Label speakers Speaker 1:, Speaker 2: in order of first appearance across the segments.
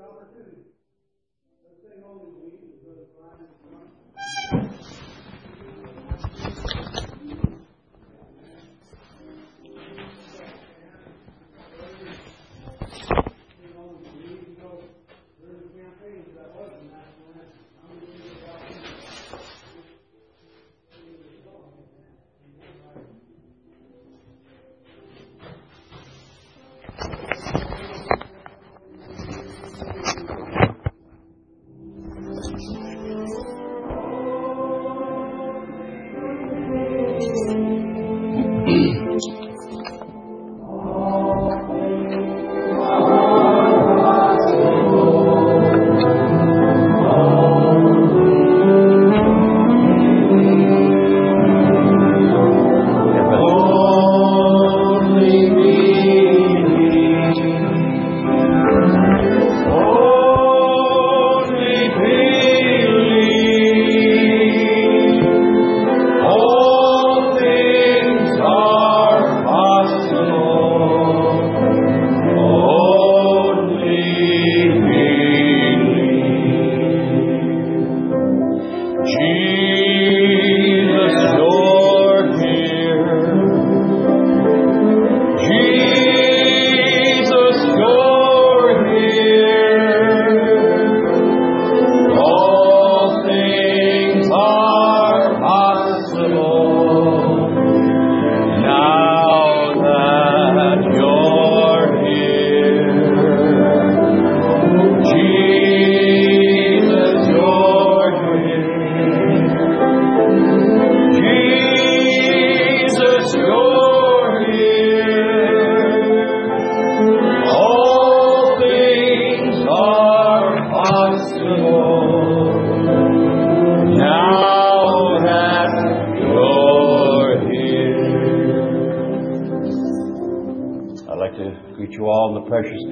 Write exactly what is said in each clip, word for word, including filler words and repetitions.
Speaker 1: Precious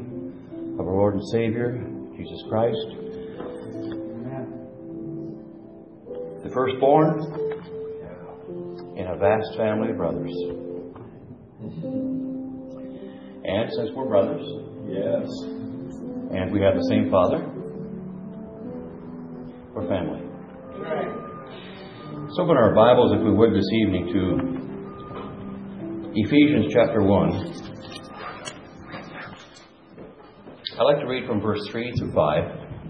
Speaker 1: name of our Lord and Savior, Jesus Christ. Amen. The firstborn in a vast family of brothers. And since we're brothers, yes, and we have the same Father, we're family. Let's open our Bibles, if we would, this evening to Ephesians chapter one. I'd like to read from verse three through five.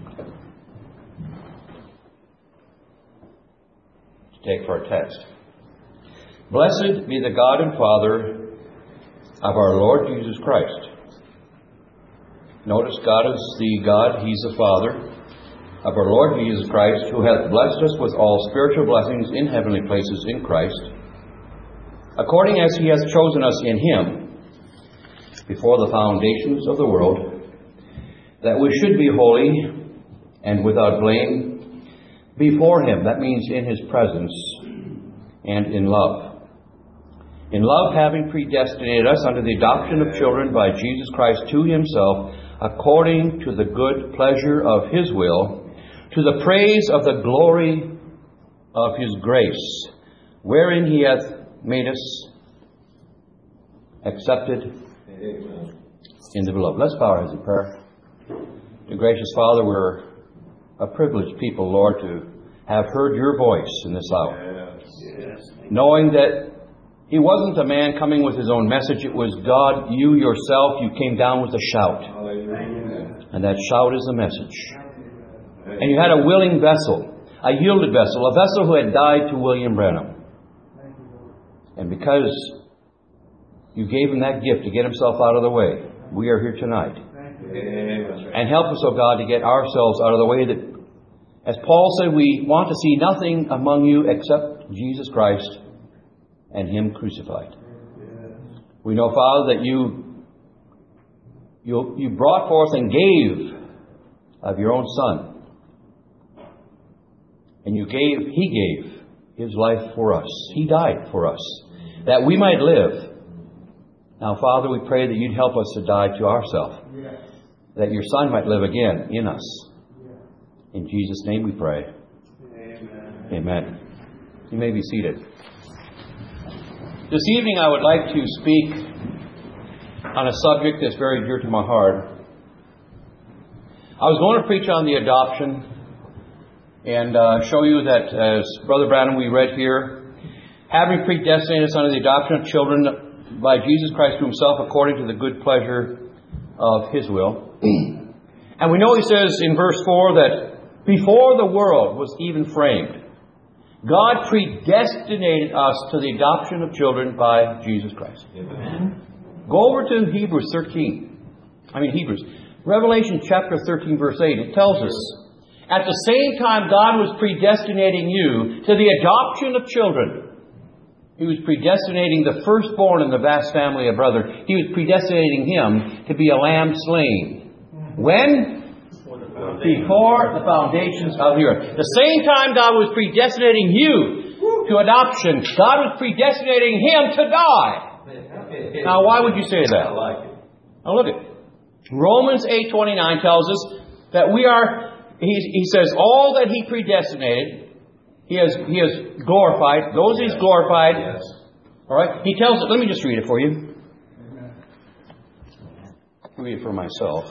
Speaker 1: To take for our text. Blessed be the God and Father of our Lord Jesus Christ. Notice God is the God, He's the Father of our Lord Jesus Christ, who hath blessed us with all spiritual blessings in heavenly places in Christ, according as He hath chosen us in Him before the foundations of the world, that we should be holy and without blame before Him. That means in His presence and in love. In love, having predestinated us unto the adoption of children by Jesus Christ to Himself, according to the good pleasure of His will, to the praise of the glory of His grace, wherein He hath made us accepted in the beloved. Let's bow our heads in prayer. Dear gracious Father, we're a privileged people, Lord, to have heard Your voice in this hour. Yes. Knowing that it wasn't a man coming with his own message, it was God, You Yourself, You came down with a shout. Amen. And that shout is the message. Amen. And You had a willing vessel, a yielded vessel, a vessel who had died to William Branham. And because You gave him that gift to get himself out of the way, we are here tonight. Amen. And help us, O God, to get ourselves out of the way, that, as Paul said, we want to see nothing among you except Jesus Christ and Him crucified. Yes. We know, Father, that you, you you brought forth and gave of Your own Son. And you gave, He gave His life for us. He died for us, that we might live. Now, Father, we pray that You'd help us to die to ourselves, yes, that Your Son might live again in us. Yes. In Jesus' name we pray. Amen. Amen. You may be seated. This evening I would like to speak on a subject that's very dear to my heart. I was going to preach on the adoption and uh, show you that, as Brother Branham we read here, having predestinated us unto the adoption of children by Jesus Christ to Himself according to the good pleasure of His will. And we know He says in verse four that before the world was even framed, God predestinated us to the adoption of children by Jesus Christ. Amen. Go over to Hebrews thirteen. I mean Hebrews. Revelation chapter thirteen verse eight. It tells us, at the same time God was predestinating you to the adoption of children. He was predestinating the firstborn in the vast family of brothers. He was predestinating him to be a lamb slain. When? Before the foundations of the earth. The same time God was predestinating you to adoption, God was predestinating him to die. Now, why would you say that? Now look at it. Romans eight twenty-nine tells us that we are, he, he says, all that He predestinated, He has He has glorified. Those He's glorified. Yes. All right. He tells it. Let me just read it for you. I'll read it for myself.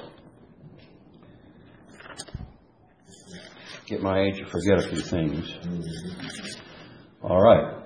Speaker 1: Get my age to forget a few things. All right.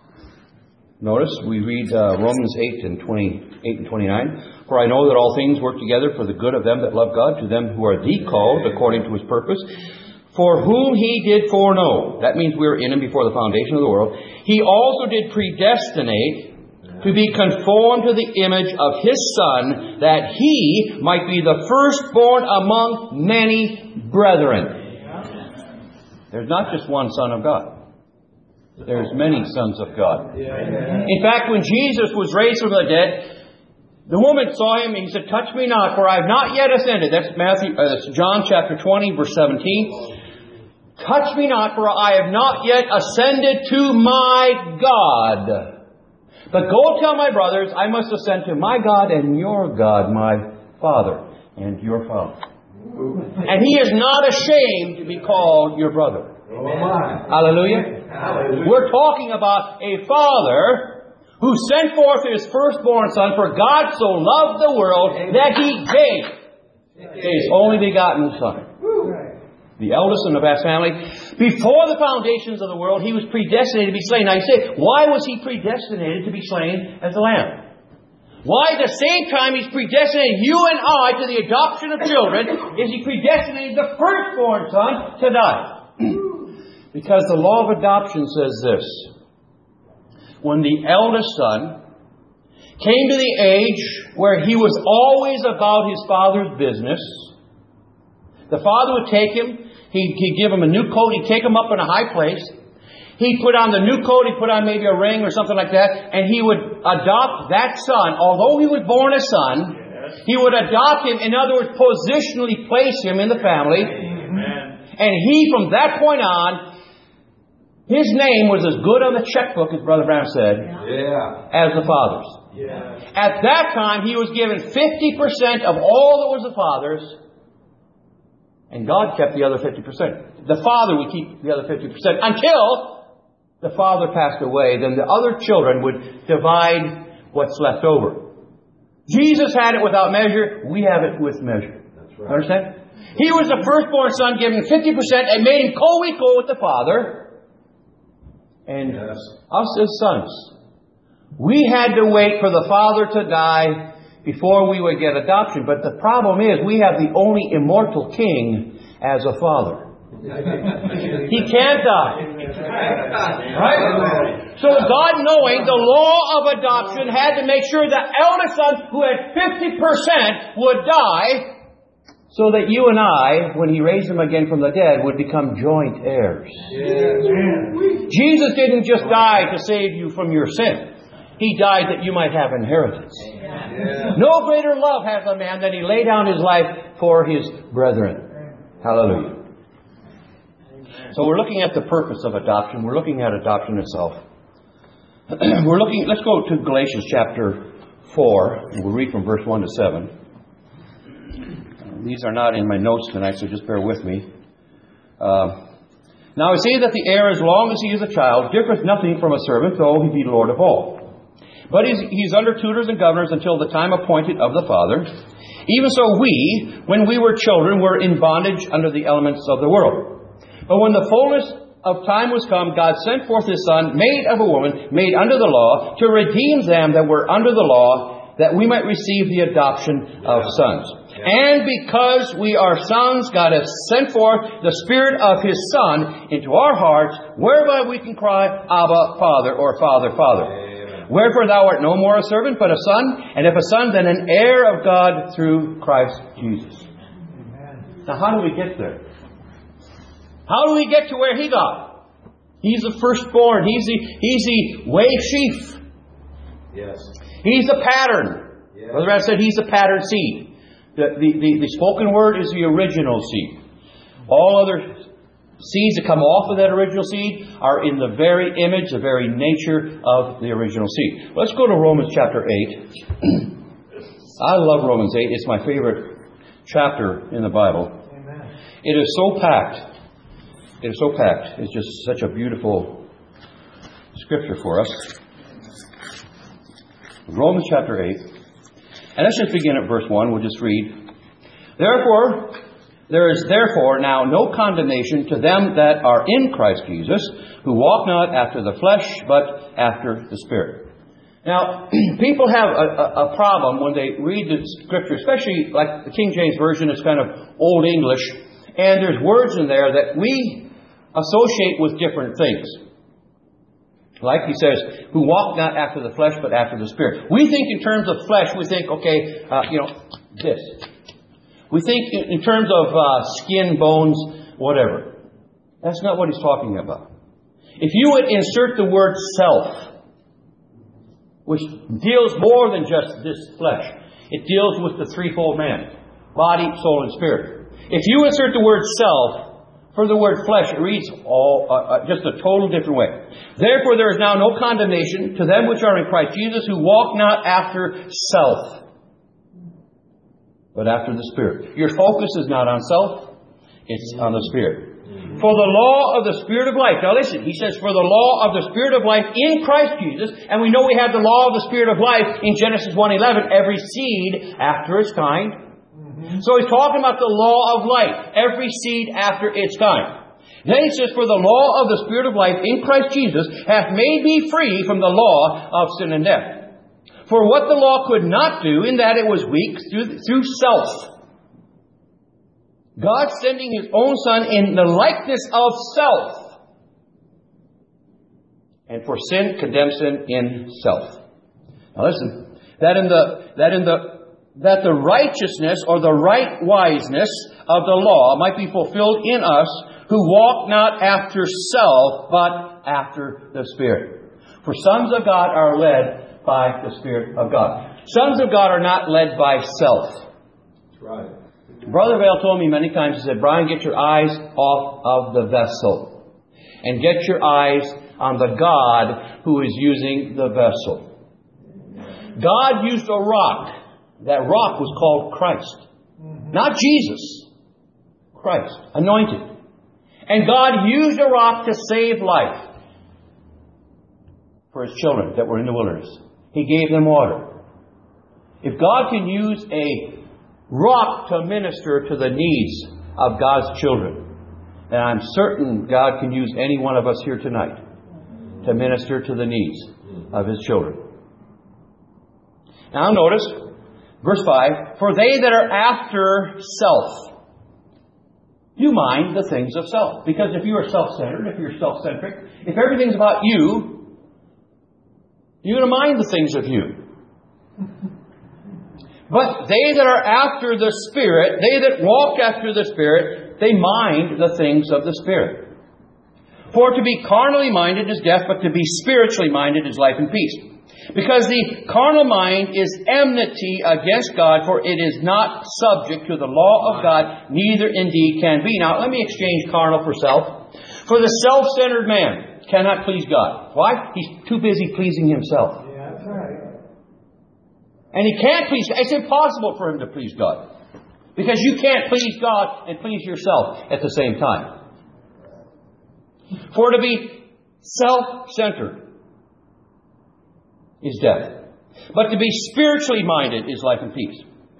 Speaker 1: Notice we read uh, Romans eight and twenty-eight and twenty-nine. For I know that all things work together for the good of them that love God, to them who are the called according to His purpose. For whom He did foreknow, that means we were in Him before the foundation of the world, He also did predestinate to be conformed to the image of His Son, that He might be the firstborn among many brethren. There's not just one Son of God. There's many sons of God. In fact, when Jesus was raised from the dead, the woman saw Him and He said, touch me not, for I have not yet ascended. That's Matthew, uh, that's John chapter twenty, verse seventeen. Touch me not, for I have not yet ascended to my God. But go tell my brothers, I must ascend to my God and your God, my Father and your Father. And He is not ashamed to be called your brother. Amen. Hallelujah. Hallelujah. We're talking about a Father who sent forth His firstborn Son, for God so loved the world that He gave His only begotten Son. The eldest in the vast family. Before the foundations of the world, He was predestinated to be slain. Now you say, why was He predestinated to be slain as a lamb? Why at the same time He's predestinated you and I to the adoption of children, is He predestinated the firstborn Son to die? Because the law of adoption says this. When the eldest son came to the age where he was always about his father's business, the father would take him, he'd, he'd give him a new coat, he'd take him up in a high place, he'd put on the new coat, he'd put on maybe a ring or something like that, and he would adopt that son. Although he was born a son, yes, he would adopt him, in other words, positionally place him in the family. Amen. And he, from that point on, his name was as good on the checkbook, as Brother Branham said, yeah, as the Father's. Yeah. At that time, he was given fifty percent of all that was the Father's, and God kept the other fifty percent. The Father would keep the other fifty percent until the Father passed away. Then the other children would divide what's left over. Jesus had it without measure. We have it with measure. That's right. Understand? He was the firstborn son, given fifty percent, and made him co-equal with the Father. And yes, us as sons, we had to wait for the Father to die before we would get adoption. But the problem is, we have the only immortal King as a Father. He can't die. Right? So God, knowing the law of adoption, had to make sure the eldest son, who had fifty percent, would die, so that you and I, when He raised Him again from the dead, would become joint heirs. Yes. Jesus didn't just die to save you from your sin. He died that you might have inheritance. Yes. No greater love has a man than he lay down his life for his brethren. Hallelujah. So we're looking at the purpose of adoption. We're looking at adoption itself. We're looking. Let's go to Galatians chapter four. We'll read from verse one to seven. These are not in my notes tonight, so just bear with me. Uh, now I say that the heir, as long as he is a child, differeth nothing from a servant, though he be Lord of all. But he is under tutors and governors until the time appointed of the Father. Even so we, when we were children, were in bondage under the elements of the world. But when the fullness of time was come, God sent forth His Son, made of a woman, made under the law, to redeem them that were under the law, that we might receive the adoption of sons. And because we are sons, God has sent forth the Spirit of His Son into our hearts, whereby we can cry, Abba, Father, or Father, Father. Amen. Wherefore thou art no more a servant, but a son, and if a son, then an heir of God through Christ Jesus. Amen. Now how do we get there? How do we get to where He got? He's the firstborn. He's the, he's the way chief. Yes. He's the pattern. Yes. Brother Brad said He's the pattern seed. The, the, the, the spoken word is the original seed. All other seeds that come off of that original seed are in the very image, the very nature of the original seed. Let's go to Romans chapter eight. I love Romans eight. It's my favorite chapter in the Bible. Amen. It is so packed. It is so packed. It's just such a beautiful scripture for us. Romans chapter eight. And let's just begin at verse one. We'll just read. Therefore, there is therefore now no condemnation to them that are in Christ Jesus, who walk not after the flesh, but after the Spirit. Now, people have a, a, a problem when they read the Scripture, especially like the King James Version is kind of Old English, and there's words in there that we associate with different things. Like he says, who walk not after the flesh, but after the Spirit. We think in terms of flesh, we think, okay, uh, you know, this. We think in, in terms of uh, skin, bones, whatever. That's not what he's talking about. If you would insert the word self, which deals more than just this flesh. It deals with the threefold man. Body, soul, and spirit. If you insert the word self, for the word flesh, it reads all uh, uh, just a total different way. Therefore, there is now no condemnation to them which are in Christ Jesus, who walk not after self, but after the Spirit. Your focus is not on self, it's on the Spirit. For the law of the Spirit of life. Now listen, he says, for the law of the Spirit of life in Christ Jesus, and we know we have the law of the Spirit of life in Genesis one eleven, every seed after its kind. So he's talking about the law of life, every seed after its kind. Then he says, for the law of the Spirit of life in Christ Jesus hath made me free from the law of sin and death. For what the law could not do, in that it was weak through, through self, God sending His own Son in the likeness of self, and for sin condemns sin in self. Now listen, that in the that in the that the righteousness or the right wiseness of the law might be fulfilled in us, who walk not after self, but after the Spirit. For sons of God are led by the Spirit of God. Sons of God are not led by self. That's right. Brother Vale told me many times, he said, Brian, get your eyes off of the vessel. And get your eyes on the God who is using the vessel. God used a rock. That rock was called Christ. Not Jesus. Christ. Anointed. And God used a rock to save life for His children that were in the wilderness. He gave them water. If God can use a rock to minister to the needs of God's children, then I'm certain God can use any one of us here tonight to minister to the needs of His children. Now notice, verse five, for they that are after self, you mind the things of self. Because if you are self-centered, if you're self-centric, if everything's about you, you're going to mind the things of you. But they that are after the Spirit, they that walk after the Spirit, they mind the things of the Spirit. For to be carnally minded is death, but to be spiritually minded is life and peace. Because the carnal mind is enmity against God, for it is not subject to the law of God, neither indeed can be. Now, let me exchange carnal for self. For the self-centered man cannot please God. Why? He's too busy pleasing himself. Yeah, that's right. And he can't please God. It's impossible for him to please God. Because you can't please God and please yourself at the same time. For to be self-centered is death. But to be spiritually minded is life and peace.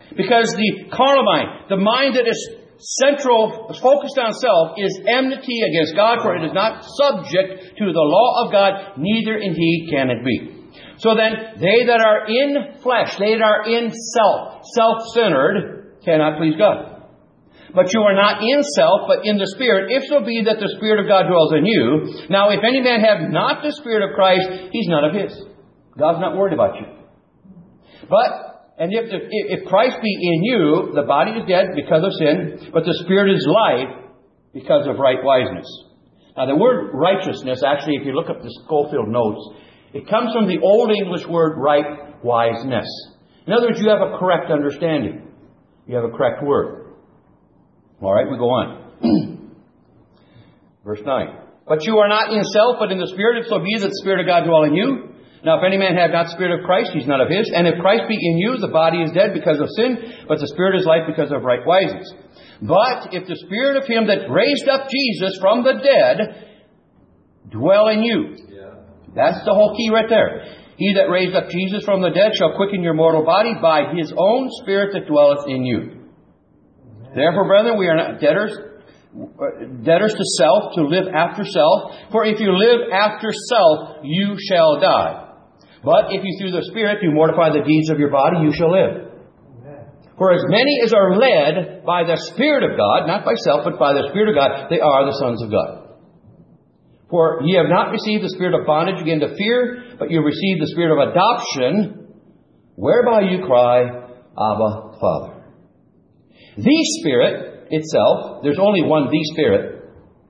Speaker 1: Because the carnal mind, the mind that is central, focused on self, is enmity against God, for it is not subject to the law of God, neither indeed can it be. So then, they that are in flesh, they that are in self, self-centered, cannot please God. But you are not in self, but in the Spirit, if so be that the Spirit of God dwells in you. Now, if any man have not the Spirit of Christ, he's none of his. God's not worried about you. But, and if, if, if Christ be in you, the body is dead because of sin, but the Spirit is life because of right wiseness. Now, the word righteousness, actually, if you look up the Schofield notes, it comes from the Old English word right wiseness. In other words, you have a correct understanding. You have a correct word. All right, we go on. Verse nine. But you are not in self, but in the Spirit, if so be that the Spirit of God dwell in you. Now, if any man have not the Spirit of Christ, he's none of his. And if Christ be in you, the body is dead because of sin, but the Spirit is life because of right wiseness. But if the Spirit of him that raised up Jesus from the dead dwell in you. That's the whole key right there. He that raised up Jesus from the dead shall quicken your mortal body by his own Spirit that dwelleth in you. Therefore, brethren, we are not debtors, debtors to self, to live after self. For if you live after self, you shall die. But if you through the Spirit do mortify the deeds of your body, you shall live. For as many as are led by the Spirit of God, not by self, but by the Spirit of God, they are the sons of God. For ye have not received the spirit of bondage again to fear, but you have received the Spirit of adoption, whereby you cry, Abba, Father. The Spirit itself, there's only one the Spirit.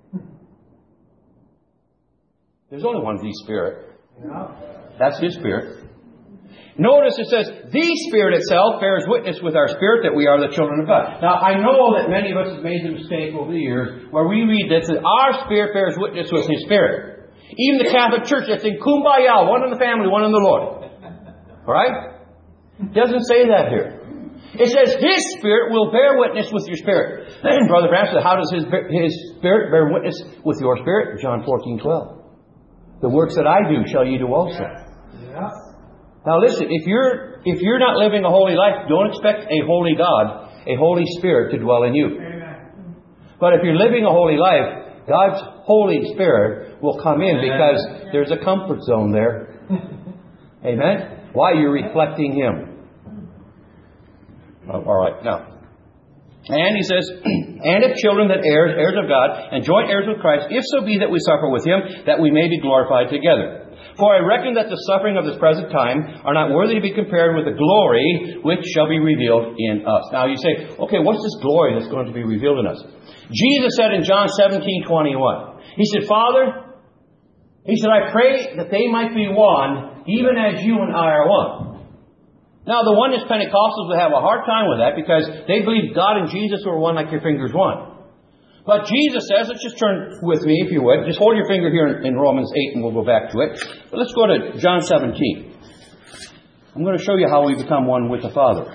Speaker 1: There's only one the Spirit. That's His Spirit. Notice it says, the Spirit itself bears witness with our spirit that we are the children of God. Now, I know that many of us have made the mistake over the years where we read this, that our spirit bears witness with His Spirit. Even the Catholic Church, that's in Kumbaya, one in the family, one in the Lord. Alright? It doesn't say that here. It says His Spirit will bear witness with your spirit. Brother Branham said, how does His, His Spirit bear witness with your spirit? John fourteen twelve. The works that I do shall ye do also. Yeah. Now listen, if you're if you're not living a holy life, don't expect a holy God, a Holy Spirit to dwell in you. Amen. But if you're living a holy life, God's Holy Spirit will come in because there's a comfort zone there. Amen? Why? You're reflecting Him. Oh, all right, now. And he says, and if children that heirs, heirs of God, and joint heirs with Christ, if so be that we suffer with Him, that we may be glorified together. For I reckon that the suffering of this present time are not worthy to be compared with the glory which shall be revealed in us. Now you say, okay, what's this glory that's going to be revealed in us? Jesus said in John seventeen twenty-one, He said, Father, He said, I pray that they might be one, even as you and I are one. Now the oneness Pentecostals will have a hard time with that because they believe God and Jesus were one like your finger's one. But Jesus says, let's just turn with me, if you would. Just hold your finger here in Romans eight and we'll go back to it. But let's go to John seventeen. I'm going to show you how we become one with the Father.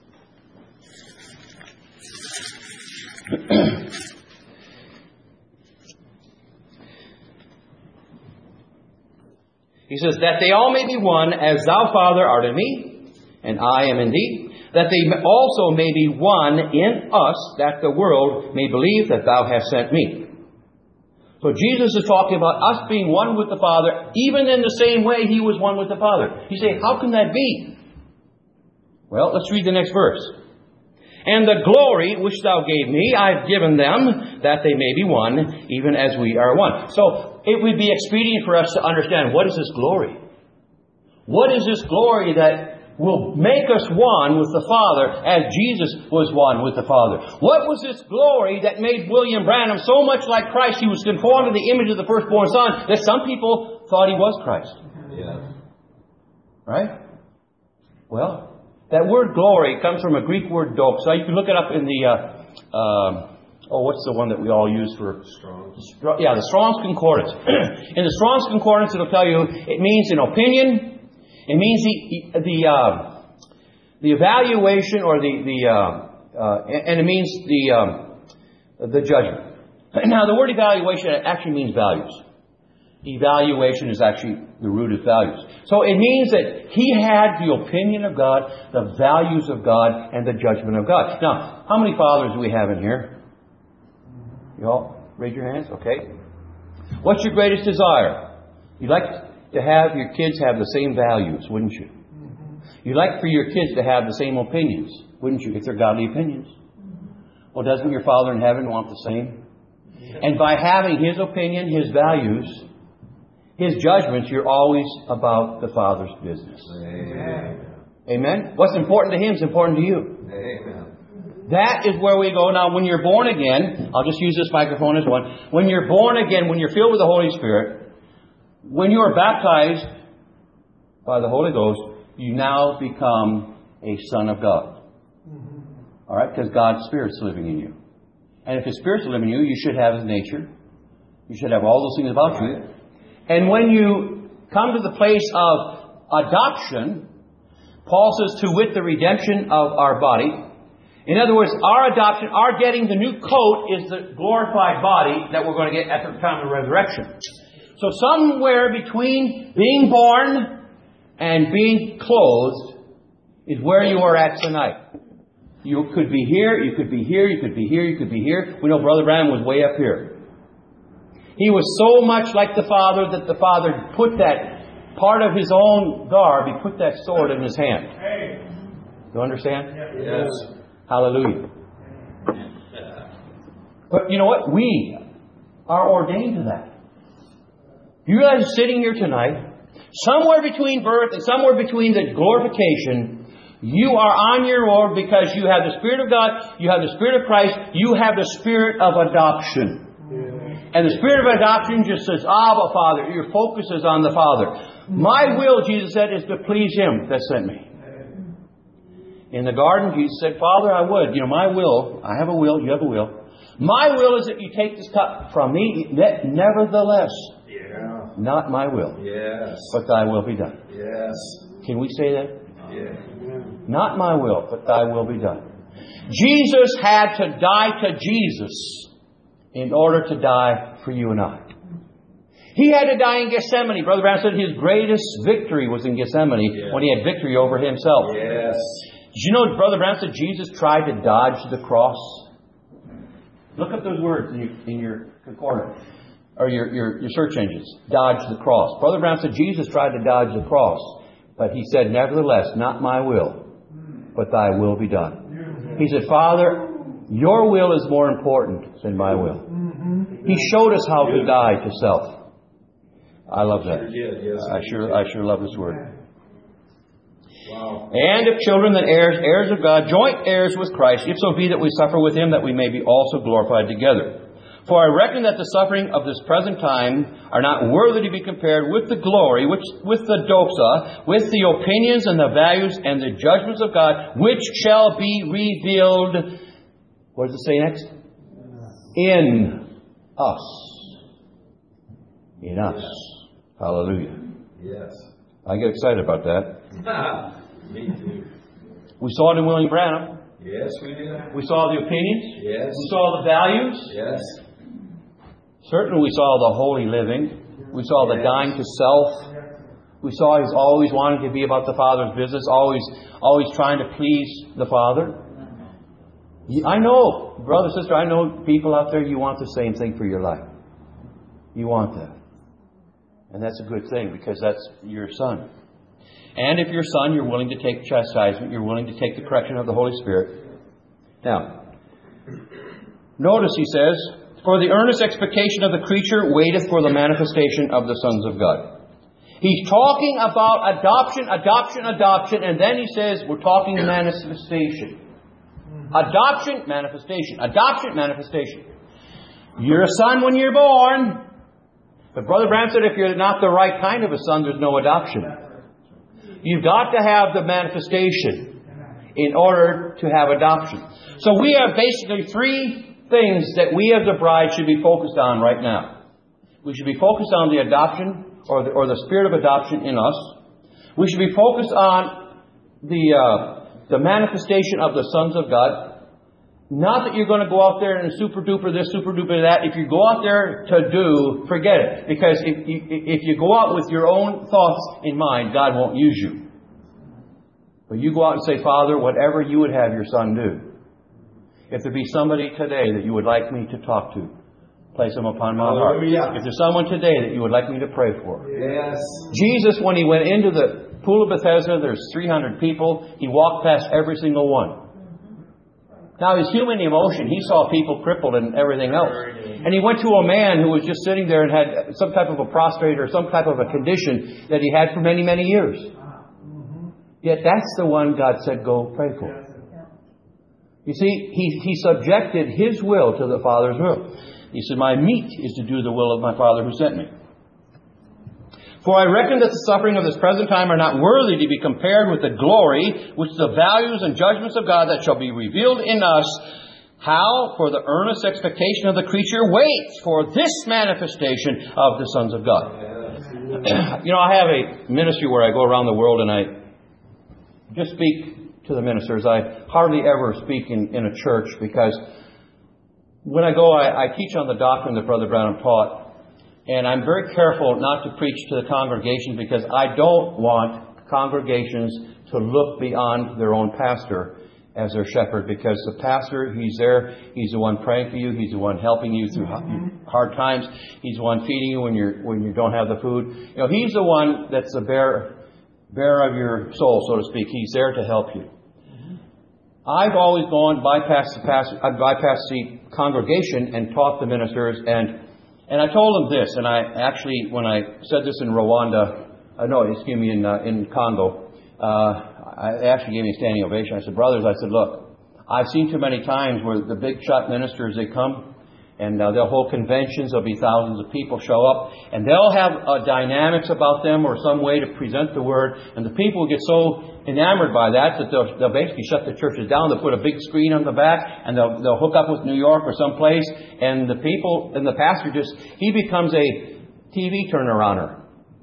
Speaker 1: He says, that they all may be one, as thou, Father, art in me, and I am in thee, that they also may be one in us, that the world may believe that thou hast sent me. So Jesus is talking about us being one with the Father, even in the same way He was one with the Father. You say, how can that be? Well, let's read the next verse. And the glory which thou gave me, I have given them, that they may be one, even as we are one. So it would be expedient for us to understand, what is this glory? What is this glory that will make us one with the Father as Jesus was one with the Father? What was this glory that made William Branham so much like Christ? He was conformed to the image of the firstborn Son that some people thought He was Christ. Yeah. Right? Well, that word glory comes from a Greek word dok. So you can look it up in the, uh, um, oh, what's the one that we all use for? Strong's. Yeah, the Strong's Concordance. In the Strong's Concordance, it'll tell you it means an opinion. It means the the uh, the evaluation or the the uh, uh, and it means the um, the judgment. Now, the word evaluation actually means values. Evaluation is actually the root of values. So it means that he had the opinion of God, the values of God, and the judgment of God. Now, how many fathers do we have in here? You all raise your hands? Okay. What's your greatest desire? You'd like to have your kids have the same values, wouldn't you? You'd like for your kids to have the same opinions, wouldn't you, if they're godly opinions? Well, doesn't your Father in heaven want the same? And by having His opinion, His values, His judgments, you're always about the Father's business. Amen. Amen? What's important to Him is important to you. Amen. That is where we go. Now, when you're born again, I'll just use this microphone as one. When you're born again, when you're filled with the Holy Spirit, when you are baptized by the Holy Ghost, you now become a son of God. All right? Because God's Spirit's living in you. And if His Spirit's living in you, you should have His nature. You should have all those things about you. And when you come to the place of adoption, Paul says, to wit, the redemption of our body. In other words, our adoption, our getting the new coat is the glorified body that we're going to get at the time of resurrection. So somewhere between being born and being clothed is where you are at tonight. You could be here, you could be here, you could be here, you could be here. We know Brother Branham was way up here. He was so much like the Father that the Father put that part of His own garb, He put that sword in His hand. Do you understand?
Speaker 2: Yes.
Speaker 1: Hallelujah. But you know what? We are ordained to that. You guys sitting here tonight, somewhere between birth and somewhere between the glorification, you are on your road because you have the Spirit of God, you have the Spirit of Christ, you have the Spirit of adoption. And the Spirit of adoption just says, Abba, Father. Your focus is on the Father. My will, Jesus said, is to please Him that sent me. In the garden, Jesus said, Father, I would. You know, my will, I have a will, you have a will. My will is that you take this cup from me. Nevertheless, yeah. Not my will, yes, but Thy will be done.
Speaker 2: Yes.
Speaker 1: Can we say that?
Speaker 2: Yeah.
Speaker 1: Not my will, but Thy will be done. Jesus had to die to Jesus in order to die for you and I. He had to die in Gethsemane. Brother Branham said his greatest victory was in Gethsemane, yeah, when he had victory over himself.
Speaker 2: Yes.
Speaker 1: Did you know Brother Branham said Jesus tried to dodge the cross? Look up those words in your, in your concordance, or your, your, your search engines. Dodge the cross. Brother Branham said Jesus tried to dodge the cross, but He said, nevertheless, not my will, but Thy will be done. He said, Father, Your will is more important than my will. He showed us how to die to self. I love that. I sure, I sure love this word.
Speaker 2: Wow.
Speaker 1: And if children, then heirs, heirs of God, joint heirs with Christ, if so be that we suffer with Him, that we may be also glorified together. For I reckon that the suffering of this present time are not worthy to be compared with the glory, which with the doxa, with the opinions and the values and the judgments of God, which shall be revealed. What does it say next? In us. In us. Hallelujah.
Speaker 2: Yes.
Speaker 1: I get excited about that.
Speaker 2: Me too.
Speaker 1: We saw it in William Branham.
Speaker 2: Yes, we did.
Speaker 1: We saw the opinions.
Speaker 2: Yes.
Speaker 1: We saw the values.
Speaker 2: Yes.
Speaker 1: Certainly we saw the holy living. We saw the dying to self. We saw He's always wanting to be about the Father's business, always, always trying to please the Father. I know, brother, sister, I know people out there, you want the same thing for your life. You want that. And that's a good thing because that's your son. And if your son, you're willing to take chastisement, you're willing to take the correction of the Holy Spirit. Now, notice he says, for the earnest expectation of the creature waiteth for the manifestation of the sons of God. He's talking about adoption, adoption, adoption, and then he says, we're talking manifestation. Adoption, manifestation. Adoption, manifestation. You're a son when you're born. But Brother Branham said if you're not the right kind of a son, there's no adoption. You've got to have the manifestation in order to have adoption. So we have basically three things that we as a bride should be focused on right now. We should be focused on the adoption or the, or the spirit of adoption in us. We should be focused on the... Uh, the manifestation of the sons of God. Not that you're going to go out there and super duper this, super duper that. If you go out there to do, forget it. Because if you, if you go out with your own thoughts in mind, God won't use you. But you go out and say, Father, whatever you would have your son do. If there be somebody today that you would like me to talk to, place them upon my heart.
Speaker 2: Hallelujah.
Speaker 1: If there's someone today that you would like me to pray for.
Speaker 2: Yes.
Speaker 1: Jesus, when He went into the pool of Bethesda, there's three hundred people. He walked past every single one. Now, His human emotion, He saw people crippled and everything else. And He went to a man who was just sitting there and had some type of a prostrate or some type of a condition that he had for many, many years. Yet that's the one God said, go pray for. You see, He, he subjected His will to the Father's will. He said, my meat is to do the will of my Father who sent me. For I reckon that the suffering of this present time are not worthy to be compared with the glory which the values and judgments of God that shall be revealed in us. How? For the earnest expectation of the creature waits for this manifestation of the sons of God. You know, I have a ministry where I go around the world and I just speak to the ministers. I hardly ever speak in, in a church because when I go, I, I teach on the doctrine that Brother Branham taught. And I'm very careful not to preach to the congregation because I don't want congregations to look beyond their own pastor as their shepherd. Because the pastor, he's there, he's the one praying for you, he's the one helping you through hard times, he's the one feeding you when you're when you don't have the food. You know, he's the one that's the bearer, bearer of your soul, so to speak. He's there to help you. I've always gone bypass the pastor, I've bypassed the congregation and taught the ministers. And And I told them this, and I actually, when I said this in Rwanda, uh, no, excuse me, in uh, in Congo, uh, I actually gave me a standing ovation. I said, brothers, I said, look, I've seen too many times where the big shot ministers, they come, and uh, they'll hold conventions, there'll be thousands of people show up, and they'll have uh, dynamics about them or some way to present the Word, and the people get so enamored by that that they'll, they'll basically shut the churches down. They'll put a big screen on the back, and they'll, they'll hook up with New York or someplace, and the people, and the pastor just, he becomes a T V turn-arounder.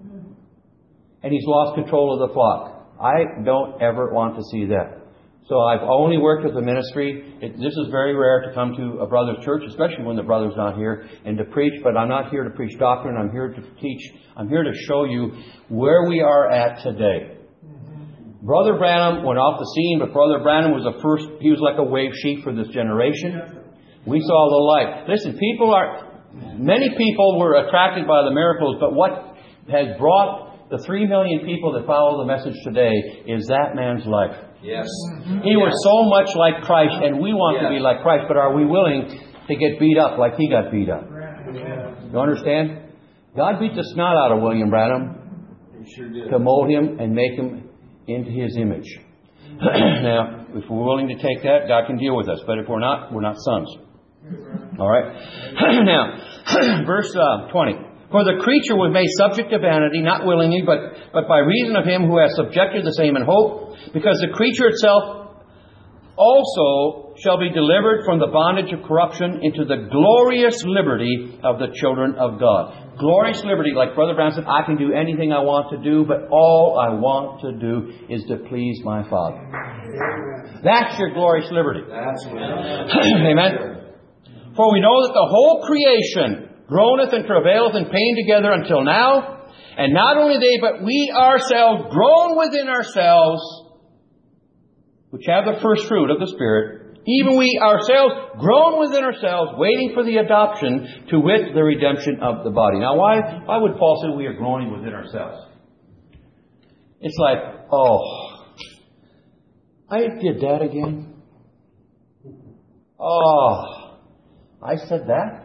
Speaker 1: And he's lost control of the flock. I don't ever want to see that. So I've only worked with the ministry. It, this is very rare to come to a brother's church, especially when the brother's not here, and to preach. But I'm not here to preach doctrine. I'm here to teach. I'm here to show you where we are at today. Mm-hmm. Brother Branham went off the scene, but Brother Branham was the first. He was like a wave sheet for this generation. We saw the light. Listen, people are. Many people were attracted by the miracles, but what has brought the three million people that follow the message today is that man's life.
Speaker 2: Yes.
Speaker 1: He was so much like Christ, and we want yes. to be like Christ, but are we willing to get beat up like he got beat up? You understand? God beat the snot out of William Branham
Speaker 2: He sure did.
Speaker 1: to mold him and make him into His image. Now, if we're willing to take that, God can deal with us. But if we're not, we're not sons. All right? Now, verse uh, twenty. For the creature was made subject to vanity, not willingly, but, but by reason of Him who has subjected the same in hope, because the creature itself also shall be delivered from the bondage of corruption into the glorious liberty of the children of God. Glorious liberty, like Brother Brown said, I can do anything I want to do, but all I want to do is to please my Father. That's your glorious liberty.
Speaker 2: That's right.
Speaker 1: Amen. For we know that the whole creation groaneth and travaileth in pain together until now. And not only they, but we ourselves groan within ourselves, which have the first fruit of the Spirit, even we ourselves groan within ourselves, waiting for the adoption, to wit, the redemption of the body. Now, why, why would Paul say we are groaning within ourselves? It's like, oh, I did that again. Oh, I said that.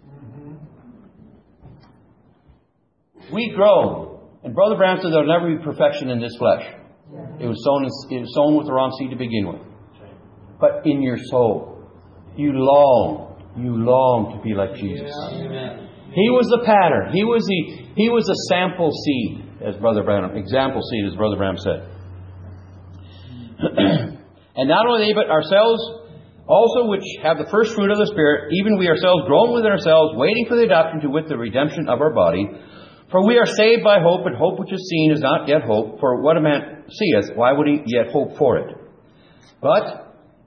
Speaker 1: We grow. And Brother Branham said there will never be perfection in this flesh. It was sown, it was sown with the wrong seed to begin with. But in your soul, you long, you long to be like Jesus.
Speaker 2: Amen.
Speaker 1: He was the pattern. He was the he was the sample seed, as Brother Branham, example seed, as Brother Branham said. And not only they, but ourselves also, which have the first fruit of the Spirit, even we ourselves groan within ourselves, waiting for the adoption, to wit, the redemption of our body. For we are saved by hope, and hope which is seen is not yet hope. For what a man seeth, why would he yet hope for it? But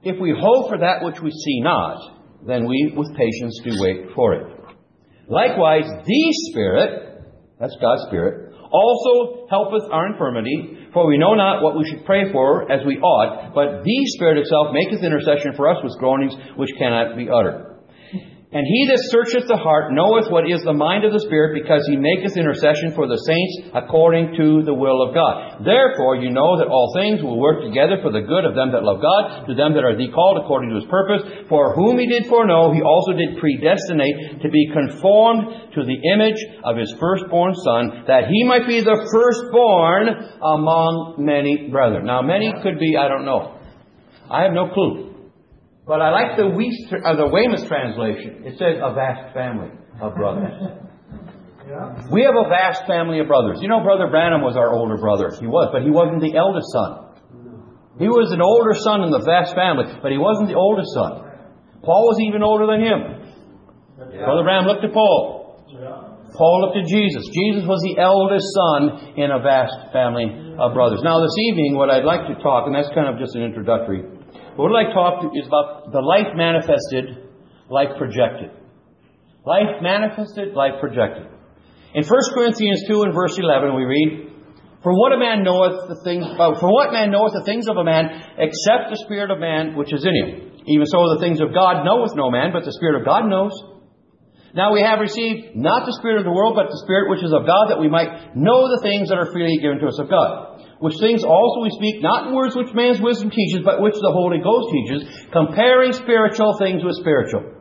Speaker 1: if we hope for that which we see not, then we with patience do wait for it. Likewise, the Spirit, that's God's Spirit, also helpeth our infirmity, for we know not what we should pray for as we ought, but the Spirit itself maketh intercession for us with groanings which cannot be uttered. And he that searcheth the heart knoweth what is the mind of the Spirit, because he maketh intercession for the saints according to the will of God. Therefore you know that all things will work together for the good of them that love God, to them that are the called according to His purpose. For whom He did foreknow, He also did predestinate to be conformed to the image of His firstborn Son, that He might be the firstborn among many brethren. Now many could be, I don't know. I have no clue. But I like the Weis, uh, the Weymouth translation. It says, a vast family of brothers. Yeah. We have a vast family of brothers. You know, Brother Branham was our older brother. He was, but he wasn't the eldest son. He was an older son in the vast family, but he wasn't the oldest son. Paul was even older than him. Yeah. Brother Branham looked at Paul. Yeah. Paul looked at Jesus. Jesus was the eldest son in a vast family of brothers. Now, this evening, what I'd like to talk, and that's kind of just an introductory, what I'd like to talk to is about the life manifested, life projected. Life manifested, life projected. In First Corinthians two and verse eleven we read, For what a man knoweth the things uh, for what man knoweth the things of a man, except the spirit of man which is in him? Even so the things of God knoweth no man, but the Spirit of God knows. Now we have received not the spirit of the world, but the Spirit which is of God, that we might know the things that are freely given to us of God. Which things also we speak, not in words which man's wisdom teaches, but which the Holy Ghost teaches, comparing spiritual things with spiritual.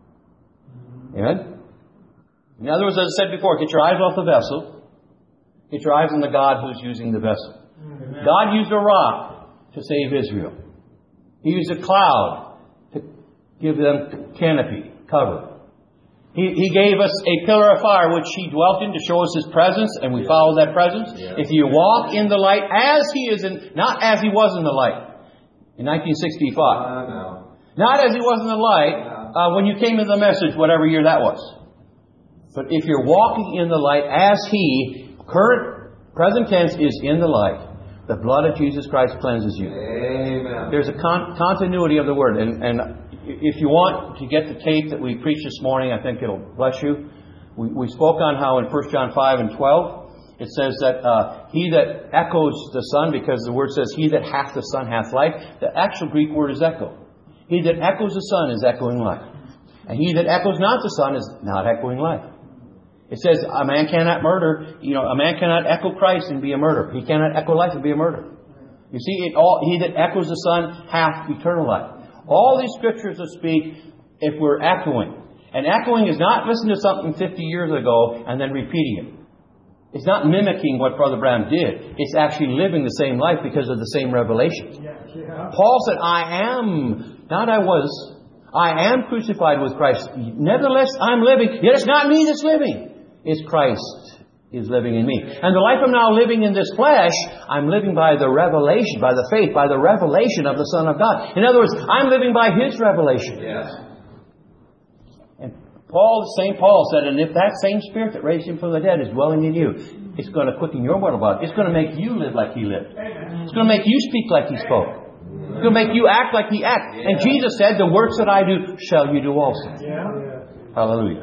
Speaker 1: Amen? In other words, as I said before, get your eyes off the vessel. Get your eyes on the God who's using the vessel. Amen. God used a rock to save Israel. He used a cloud to give them canopy, cover. He, he gave us a pillar of fire which He dwelt in to show us His presence, and we follow that presence. Yeah. If you walk in the light as He is in, not as He was in the light in nineteen sixty-five. Uh, no. Not as He was in the light uh, when you came to the message, whatever year that was. But if you're walking in the light as He, current, present tense, is in the light, the blood of Jesus Christ cleanses you. Amen. There's a con- continuity of the Word. And, and if you want to get the tape that we preached this morning, I think it'll bless you. We, we spoke on how in First John five and twelve, it says that uh, he that echoes the Son, because the Word says, he that hath the Son hath life. The actual Greek word is echo. He that echoes the Son is echoing life. And he that echoes not the Son is not echoing life. It says a man cannot murder, you know, a man cannot echo Christ and be a murderer. He cannot echo life and be a murderer. You see, it all, he that echoes the Son hath eternal life. All these scriptures that speak, if we're echoing. And echoing is not listening to something fifty years ago and then repeating it. It's not mimicking what Brother Branham did. It's actually living the same life because of the same revelation. Yeah, yeah. Paul said, I am, not I was, I am crucified with Christ. Nevertheless, I'm living. Yet it's not me that's living. It's Christ is living in me. And the life I'm now living in this flesh, I'm living by the revelation, by the faith, by the revelation of the Son of God. In other words, I'm living by His revelation. Yes. And Paul, Saint Paul said, and if that same Spirit that raised Him from the dead is dwelling in you, it's going to quicken your mortal body. It's going to make you live like He lived. It's going to make you speak like He spoke. It's going to make you act like He acted. And Jesus said, the works that I do shall you do also. Yeah. Hallelujah.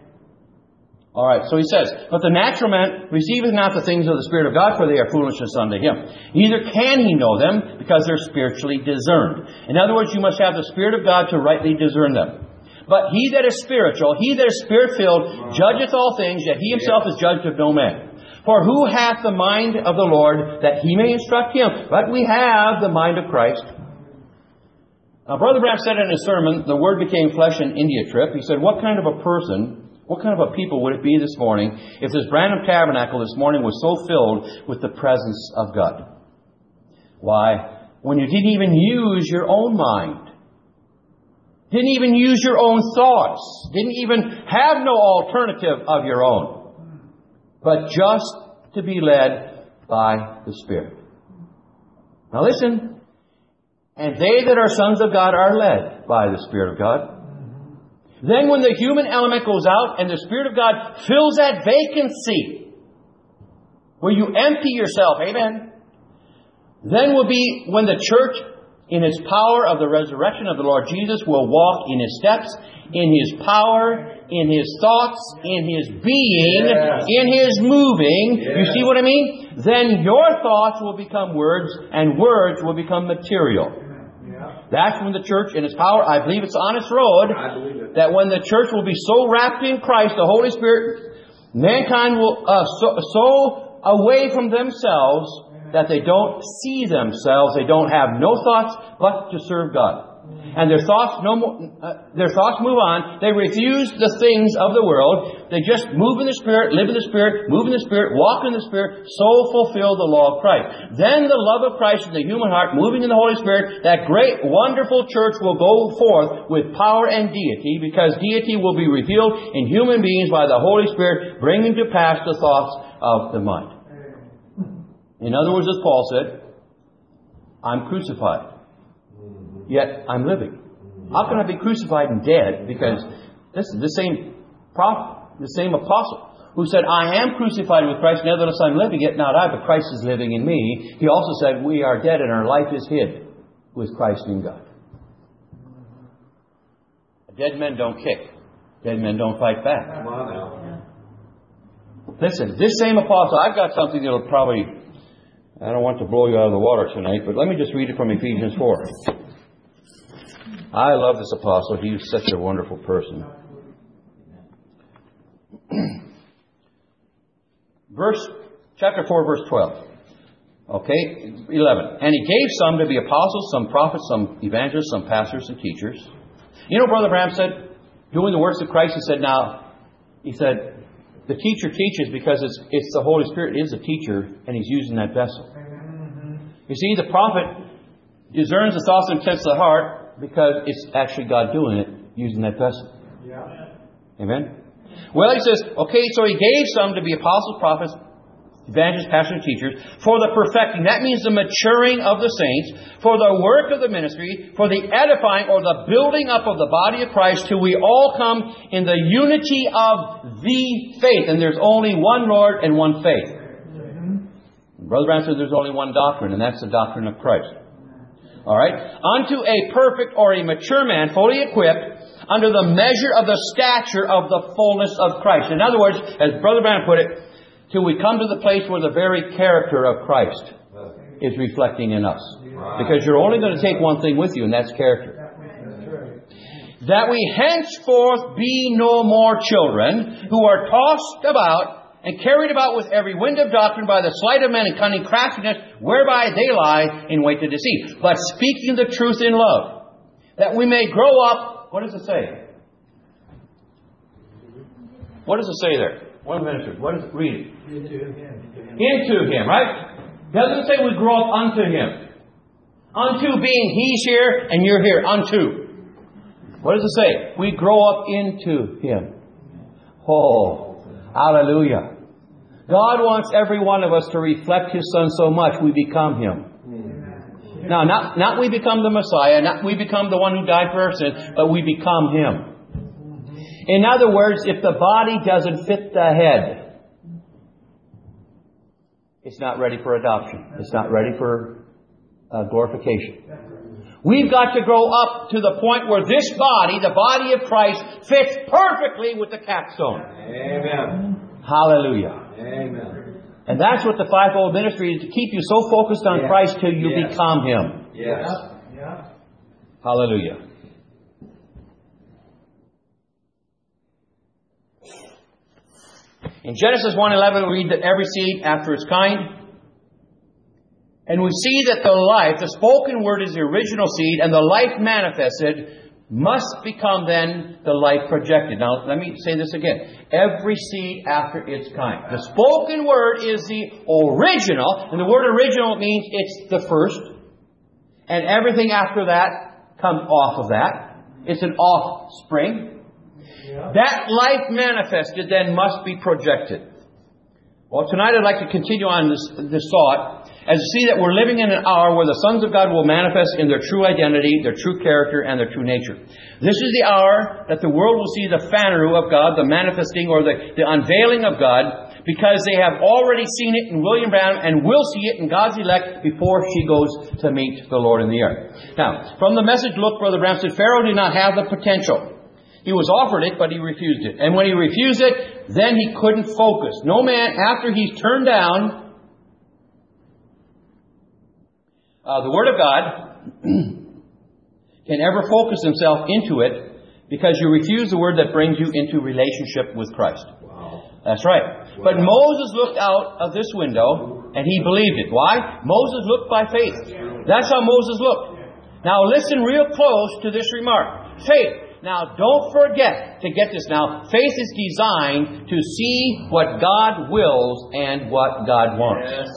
Speaker 1: All right, so he says, but the natural man receiveth not the things of the Spirit of God, for they are foolishness unto him. Neither can he know them, because they're spiritually discerned. In other words, you must have the Spirit of God to rightly discern them. But he that is spiritual, he that is Spirit-filled, judgeth all things, yet he himself is judged of no man. For who hath the mind of the Lord, that he may instruct him? But we have the mind of Christ. Now, Brother Branham said in his sermon, the Word became flesh in India trip. He said, what kind of a person... What kind of a people would it be this morning if this Branham Tabernacle this morning was so filled with the presence of God? Why? When you didn't even use your own mind. Didn't even use your own thoughts. Didn't even have no alternative of your own. But just to be led by the Spirit. Now listen. And they that are sons of God are led by the Spirit of God. Then when the human element goes out and the Spirit of God fills that vacancy where you empty yourself, amen, then will be when the church in His power of the resurrection of the Lord Jesus, will walk in His steps, in His power, in His thoughts, in His being, yes. in His moving. Yes. You see what I mean? Then your thoughts will become words, and words will become material. Yeah. That's when the church in its power, I believe it's on its road, I believe it. That when the church will be so wrapped in Christ, the Holy Spirit, mankind will uh, so, so away from themselves that they don't see themselves, they don't have no thoughts but to serve God. And their thoughts no more, uh, their thoughts move on. They refuse the things of the world. They just move in the Spirit, live in the Spirit, move in the Spirit, walk in the Spirit, so fulfill the law of Christ. Then the love of Christ in the human heart, moving in the Holy Spirit, that great, wonderful church will go forth with power and deity, because deity will be revealed in human beings by the Holy Spirit, bringing to pass the thoughts of the mind. In other words, as Paul said, I'm crucified, yet I'm living. How can I be crucified and dead? Because this is the same prophet, the same apostle, who said, I am crucified with Christ, nevertheless I'm living, yet not I, but Christ is living in me. He also said, we are dead and our life is hid with Christ in God. Dead men don't kick. Dead men don't fight back. Come on now. Listen, this same apostle, I've got something that'll probably, I don't want to blow you out of the water tonight, but let me just read it from Ephesians four. I love this apostle. He was such a wonderful person. Verse, chapter four, verse twelve. Okay, eleven. And He gave some to be apostles, some prophets, some evangelists, some pastors and teachers. You know, Brother Branham said, doing the works of Christ, he said, now, he said, the teacher teaches because it's, it's the Holy Spirit is a teacher, and He's using that vessel. You see, the prophet discerns the thoughts and intents of the heart because it's actually God doing it, using that vessel. Yeah. Amen? Well, he says, okay, so He gave some to be apostles, prophets, evangelists, pastors, and teachers, for the perfecting. That means the maturing of the saints, for the work of the ministry, for the edifying or the building up of the body of Christ, till we all come in the unity of the faith. And there's only one Lord and one faith. Mm-hmm. Brother Branham says there's only one doctrine, and that's the doctrine of Christ. All right? Unto a perfect or a mature man, fully equipped, under the measure of the stature of the fullness of Christ. In other words, as Brother Branham put it, till we come to the place where the very character of Christ is reflecting in us. Because you're only going to take one thing with you, and that's character. That we henceforth be no more children, who are tossed about and carried about with every wind of doctrine by the sleight of men and cunning craftiness, whereby they lie in wait to deceive. But speaking the truth in love, that we may grow up. What does it say? What does it say there? One minister. What does it read? Into Him. Into Him, right? Doesn't say we grow up unto Him. Unto being He's here and you're here. Unto. What does it say? We grow up into Him. Oh, hallelujah. God wants every one of us to reflect His Son so much we become Him. Now, not, not we become the Messiah, not we become the one who died for our sins, but we become Him. In other words, if the body doesn't fit the head, it's not ready for adoption. It's not ready for uh, glorification. We've got to grow up to the point where this body, the body of Christ, fits perfectly with the capstone. Amen. Hallelujah. Amen. And that's what the fivefold ministry is, to keep you so focused on yeah. Christ till you yes. become Him. Yes. Yeah. Hallelujah. In Genesis one eleven, we read that every seed after its kind. And we see that the life, the spoken word is the original seed, and the life manifested must become then the life projected. Now, let me say this again. Every seed after its kind. The spoken word is the original, and the word original means it's the first. And everything after that comes off of that. It's an offspring. That life manifested then must be projected. Well, tonight I'd like to continue on this, this thought as to see that we're living in an hour where the sons of God will manifest in their true identity, their true character, and their true nature. This is the hour that the world will see the Phaneroo of God, the manifesting or the, the unveiling of God, because they have already seen it in William Branham and will see it in God's elect before she goes to meet the Lord in the air. Now, from the message, look, Brother Branham said, Pharaoh did not have the potential. He was offered it, but he refused it. And when he refused it, then he couldn't focus. No man, after he's turned down uh, the Word of God, can ever focus himself into it, because you refuse the Word that brings you into relationship with Christ.
Speaker 2: Wow.
Speaker 1: That's right. Wow. But Moses looked out of this window, and he believed it. Why? Moses looked by faith. That's how Moses looked. Now listen real close to this remark. Faith. Now, don't forget to get this now. Faith is designed to see what God wills and what God wants.
Speaker 2: Yes.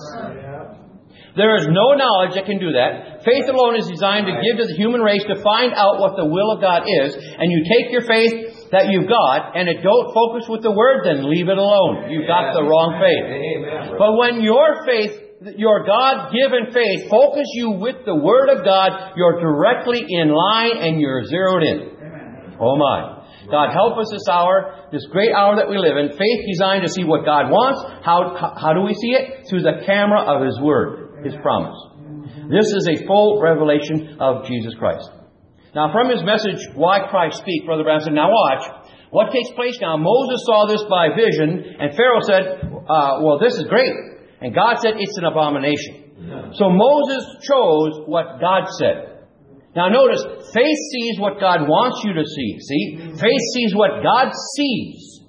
Speaker 1: There is no knowledge that can do that. Faith alone is designed to give to the human race to find out what the will of God is. And you take your faith that you've got, and it don't focus with the Word, then leave it alone. You've got the wrong faith. But when your faith, your God-given faith, focus you with the Word of God, you're directly in line and you're zeroed in. Oh my. God help us this hour, this great hour that we live in. Faith designed to see what God wants. How, how do we see it? Through the camera of His Word, His promise. This is a full revelation of Jesus Christ. Now from his message, Why Christ Speak, Brother Branham said, now watch. What takes place now? Moses saw this by vision, and Pharaoh said, uh, well, this is great. And God said, it's an abomination. So Moses chose what God said. Now notice, faith sees what God wants you to see. See? Faith sees what God sees.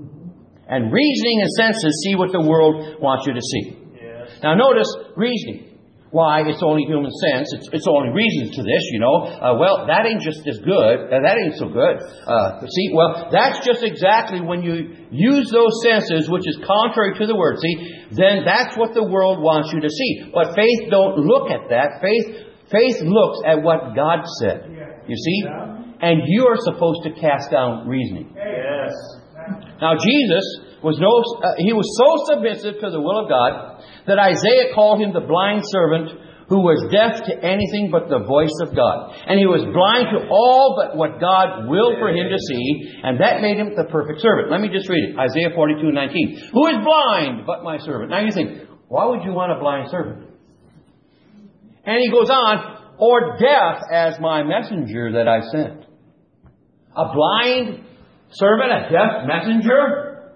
Speaker 1: And reasoning and senses see what the world wants you to see. Yes. Now notice, reasoning. Why, it's only human sense. It's, it's only reason to this, you know. Uh, well, that ain't just as good. Uh, that ain't so good. Uh, see, well, that's just exactly when you use those senses, which is contrary to the Word. See, then that's what the world wants you to see. But faith don't look at that. Faith Faith looks at what God said. You see? And you are supposed to cast down reasoning.
Speaker 2: Yes.
Speaker 1: Now Jesus was no, uh, he was so submissive to the will of God that Isaiah called him the blind servant who was deaf to anything but the voice of God. And he was blind to all but what God willed for him to see, and that made him the perfect servant. Let me just read it. Isaiah forty-two nineteen. Who is blind but my servant? Now you think, why would you want a blind servant? And he goes on, or deaf as my messenger that I sent. A blind servant, a deaf messenger?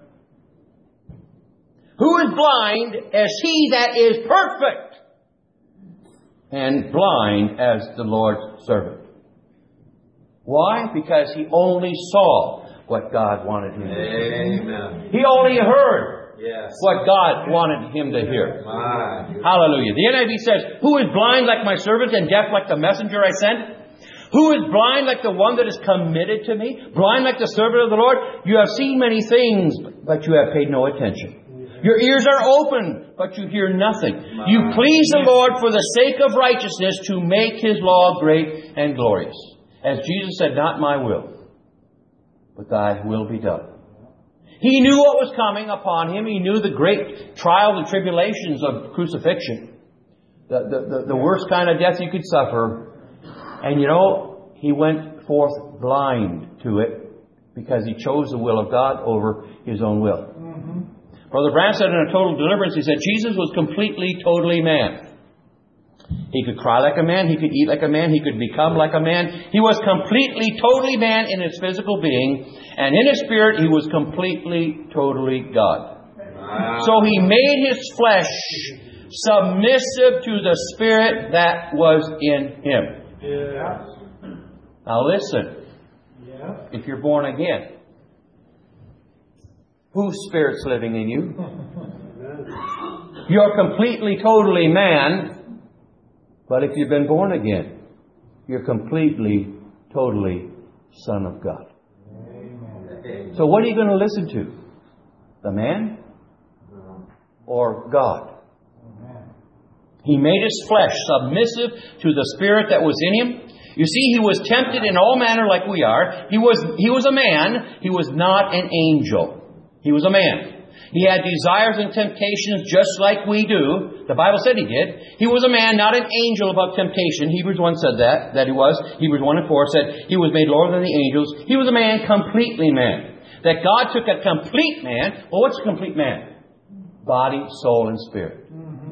Speaker 1: Who is blind as he that is perfect, and blind as the Lord's servant. Why? Because he only saw what God wanted him to see.
Speaker 2: Amen.
Speaker 1: He only heard
Speaker 2: Yes.
Speaker 1: what God wanted him to hear.
Speaker 2: My.
Speaker 1: Hallelujah. The N I V says, who is blind like my servant and deaf like the messenger I sent? Who is blind like the one that is committed to me? Blind like the servant of the Lord? You have seen many things, but you have paid no attention. Your ears are open, but you hear nothing. You please the Lord for the sake of righteousness to make His law great and glorious. As Jesus said, not my will, but thy will be done. He knew what was coming upon him. He knew the great trials and tribulations of crucifixion. The, the, the, the worst kind of death you could suffer. And you know, he went forth blind to it because he chose the will of God over his own will. Mm-hmm. Brother Branham said in a total deliverance, he said, Jesus was completely, totally man. He could cry like a man. He could eat like a man. He could become like a man. He was completely, totally man in his physical being. And in his spirit, he was completely, totally God. Wow. So he made his flesh submissive to the spirit that was in him. Yeah. Now listen. Yeah. If you're born again, whose spirit's living in you? You're completely, totally man. But if you've been born again, you're completely, totally Son of God. Amen. So what are you going to listen to? The man? Or God? Amen. He made his flesh submissive to the spirit that was in him. You see, he was tempted in all manner like we are. He was, he was a man. He was not an angel. He was a man. He had desires and temptations just like we do. The Bible said he did. He was a man, not an angel above temptation. Hebrews one said that, that he was. Hebrews one and four said he was made lower than the angels. He was a man, completely man. That God took a complete man. Well, what's a complete man? body, soul, and spirit.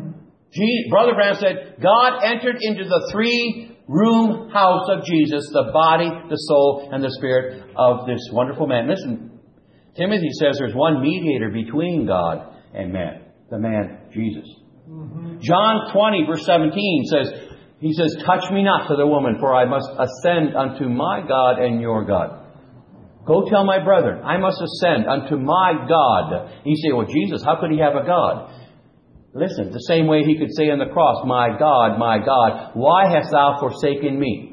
Speaker 1: Je- Brother Branham said, God entered into the three-room house of Jesus, the body, the soul, and the spirit of this wonderful man. Listen, Timothy says there's one mediator between God and man, the man, Jesus. Mm-hmm. John twenty, verse seventeen says, he says, touch me not to the woman, for I must ascend unto my God and your God. Go tell my brethren, I must ascend unto my God. And you say, well, Jesus, how could he have a God? Listen, the same way he could say on the cross, my God, my God, why hast thou forsaken me?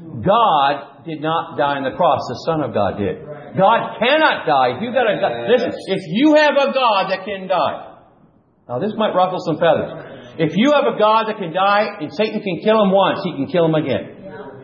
Speaker 1: God did not die on the cross. The Son of God did. God cannot die. If you got a God, listen, if you have a God that can die. Now this might ruffle some feathers. If you have a God that can die and Satan can kill him once, he can kill him again.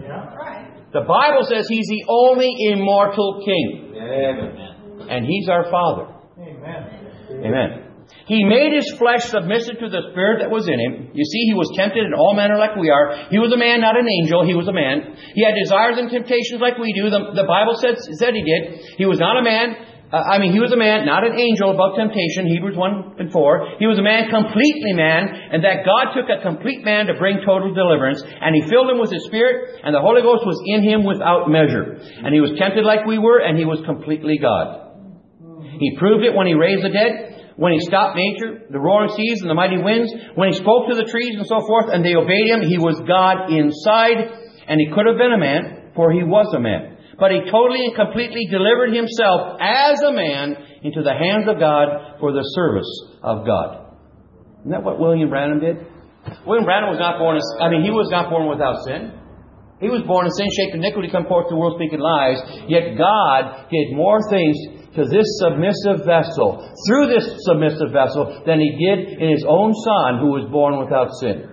Speaker 1: The Bible says He's the only immortal King. Amen. And He's our Father. Amen. Amen. He made His flesh submissive to the Spirit that was in Him. You see, He was tempted in all manner like we are. He was a man, not an angel. He was a man. He had desires and temptations like we do. The, the Bible said, said He did. He was not a man. Uh, I mean, He was a man, not an angel, above temptation. Hebrews one and four. He was a man, completely man. And that God took a complete man to bring total deliverance. And He filled him with His Spirit. And the Holy Ghost was in him without measure. And He was tempted like we were. And He was completely God. He proved it when He raised the dead. When He stopped nature, the roaring seas and the mighty winds. When He spoke to the trees and so forth. And they obeyed Him. He was God inside. And He could have been a man. For He was a man. But He totally and completely delivered Himself as a man into the hands of God for the service of God. Isn't that what William Branham did? William Branham was not born, as, I mean, he was not born without sin. He was born in sin, shaped iniquity, come forth to the world speaking lies. Yet God did more things to this submissive vessel, through this submissive vessel, than He did in His own Son who was born without sin.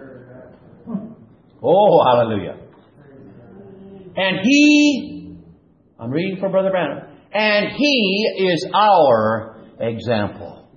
Speaker 1: Oh, hallelujah. And He... I'm reading from Brother Branham. And He is our example.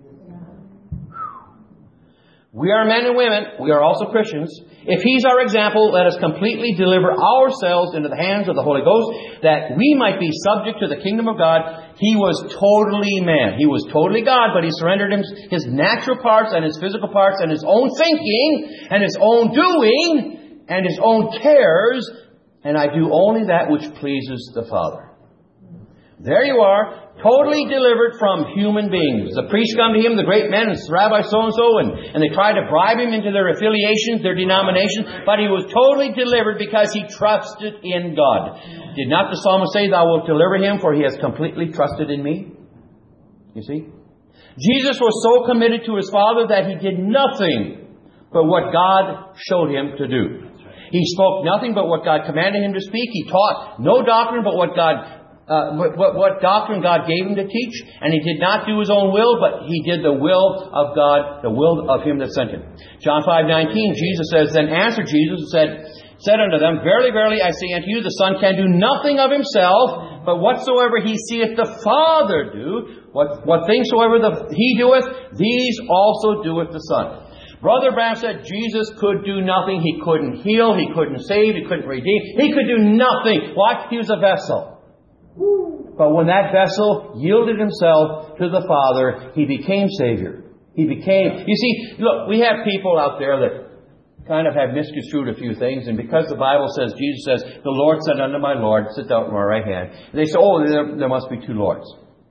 Speaker 1: We are men and women. We are also Christians. If He's our example, let us completely deliver ourselves into the hands of the Holy Ghost, that we might be subject to the kingdom of God. He was totally man. He was totally God, but He surrendered him, His natural parts and His physical parts and His own thinking and His own doing and His own cares. And I do only that which pleases the Father. There you are, totally delivered from human beings. The priests come to Him, the great men, and Rabbi so-and-so, and, and they try to bribe Him into their affiliations, their denominations, but He was totally delivered because He trusted in God. Did not the psalmist say, Thou wilt deliver him, for he has completely trusted in me? You see? Jesus was so committed to His Father that He did nothing but what God showed Him to do. He spoke nothing but what God commanded Him to speak. He taught no doctrine but what God Uh, what, what, what doctrine God gave Him to teach. And He did not do His own will, but He did the will of God, the will of Him that sent Him. John five nineteen, Jesus says, Then answered Jesus and said, said unto them, Verily, verily, I say unto you, the Son can do nothing of Himself, but whatsoever He seeth the Father do, what, what things soever the, He doeth, these also doeth the Son. Brother Branham said Jesus could do nothing. He couldn't heal. He couldn't save. He couldn't redeem. He could do nothing. Why? He was a vessel. But when that vessel yielded himself to the Father, He became Savior. He became... You see, look, we have people out there that kind of have misconstrued a few things. And because the Bible says, Jesus says, the Lord said unto my Lord, sit thou at my right hand. And they say, oh, there, there must be two Lords.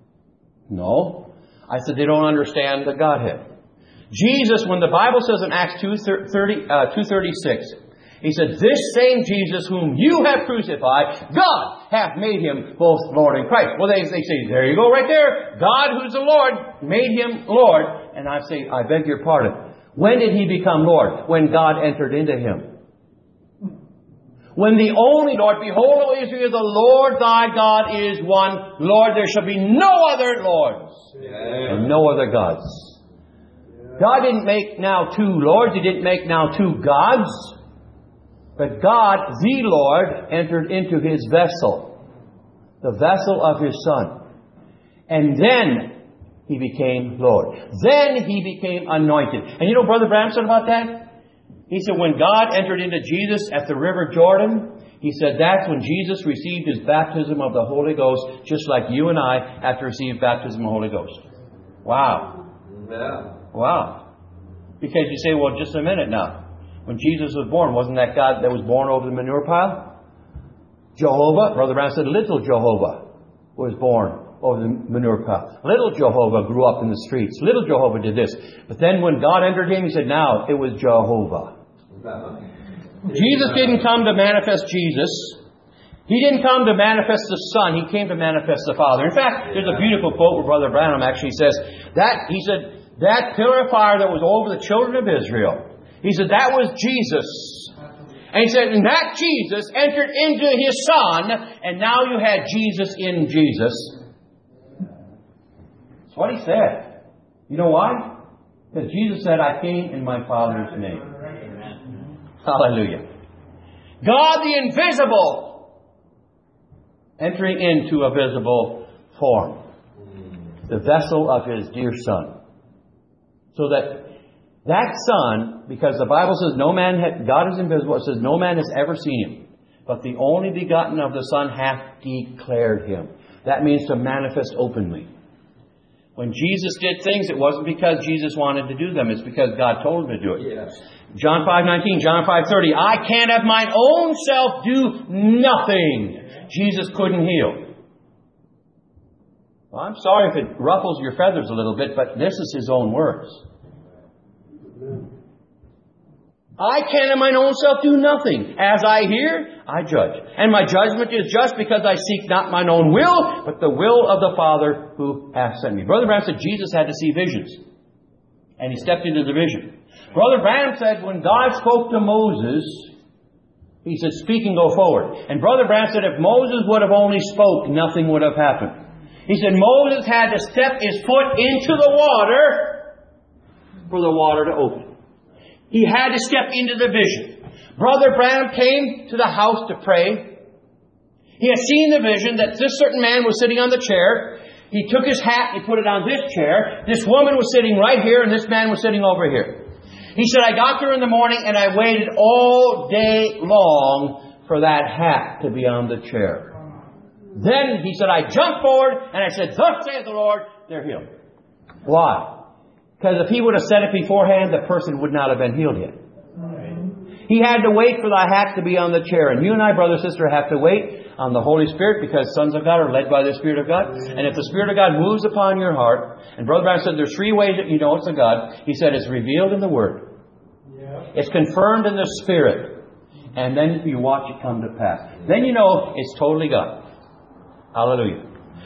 Speaker 1: No. I said, they don't understand the Godhead. Jesus, when the Bible says in Acts two thirty-six, He said, This same Jesus whom you have crucified, God hath made Him both Lord and Christ. Well, they, they say, there you go right there. God, who's the Lord, made Him Lord. And I say, I beg your pardon. When did He become Lord? When God entered into Him. When the only Lord, behold, O Israel, the Lord thy God is one Lord. There shall be no other lords. Yeah. And no other gods. God didn't make now two lords. He didn't make now two gods. But God, the Lord, entered into His vessel, the vessel of His Son. And then He became Lord. Then He became anointed. And you know Brother Branham said about that? He said when God entered into Jesus at the River Jordan, He said that's when Jesus received His baptism of the Holy Ghost, just like you and I have to receive baptism of the Holy Ghost. Wow. Yeah. Wow. Because you say, well, just a minute now. When Jesus was born, wasn't that God that was born over the manure pile? Jehovah, Brother Brown said, little Jehovah was born over the manure pile. Little Jehovah grew up in the streets. Little Jehovah did this. But then when God entered him, he said, now it was Jehovah. Jesus didn't come to manifest Jesus. He didn't come to manifest the Son. He came to manifest the Father. In fact, there's a beautiful quote where Brother Branham actually says that, he said, that pillar of fire that was over the children of Israel, he said, that was Jesus. And he said, and that Jesus entered into His Son, and now you had Jesus in Jesus. That's what he said. You know why? Because Jesus said, I came in my Father's name. Hallelujah. God the invisible entering into a visible form. The vessel of His dear Son. So that that Son, because the Bible says no man, ha- God is invisible, it says no man has ever seen Him. But the only begotten of the Son hath declared Him. That means to manifest openly. When Jesus did things, it wasn't because Jesus wanted to do them. It's because God told Him to do it. Yes. John five nineteen, John five thirty. I can't of mine own self do nothing. Jesus couldn't heal. Well, I'm sorry if it ruffles your feathers a little bit, but this is His own words. I can of mine own self do nothing. As I hear, I judge. And my judgment is just because I seek not mine own will, but the will of the Father who hath sent me. Brother Branham said Jesus had to see visions. And he stepped into the vision. Brother Branham said when God spoke to Moses, He said, speak and go forward. And Brother Branham said if Moses would have only spoke, nothing would have happened. He said Moses had to step his foot into the water for the water to open. He had to step into the vision. Brother Branham came to the house to pray. He had seen the vision that this certain man was sitting on the chair. He took his hat and he put it on this chair. This woman was sitting right here and this man was sitting over here. He said, I got there in the morning and I waited all day long for that hat to be on the chair. Then he said, I jumped forward and I said, thus saith the Lord, they're healed. Why? Because if he would have said it beforehand, the person would not have been healed yet. He had to wait for the hat to be on the chair. And you and I, brother, sister, have to wait on the Holy Spirit because sons of God are led by the Spirit of God. And if the Spirit of God moves upon your heart, and Brother Brown said there's three ways that you know it's of God. He said it's revealed in the Word. It's confirmed in the Spirit. And then you watch it come to pass. Then you know it's totally God. Hallelujah.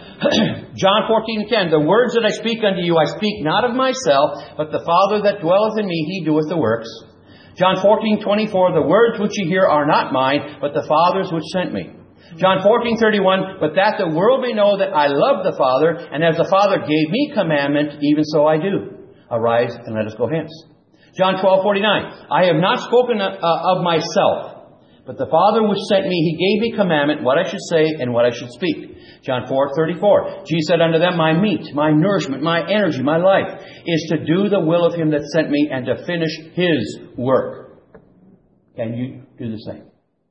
Speaker 1: John fourteen ten. The words that I speak unto you, I speak not of myself, but the Father that dwelleth in me, He doeth the works. John fourteen twenty-four. The words which ye hear are not mine, but the Father's which sent me. John fourteen thirty-one. But that the world may know that I love the Father, and as the Father gave me commandment, even so I do. Arise and let us go hence. John twelve forty-nine. I have not spoken of, uh, of myself, but the Father which sent me, He gave me commandment what I should say and what I should speak. John four thirty-four. Jesus said unto them, my meat, my nourishment, my energy, my life is to do the will of Him that sent me and to finish His work. Can you do the same?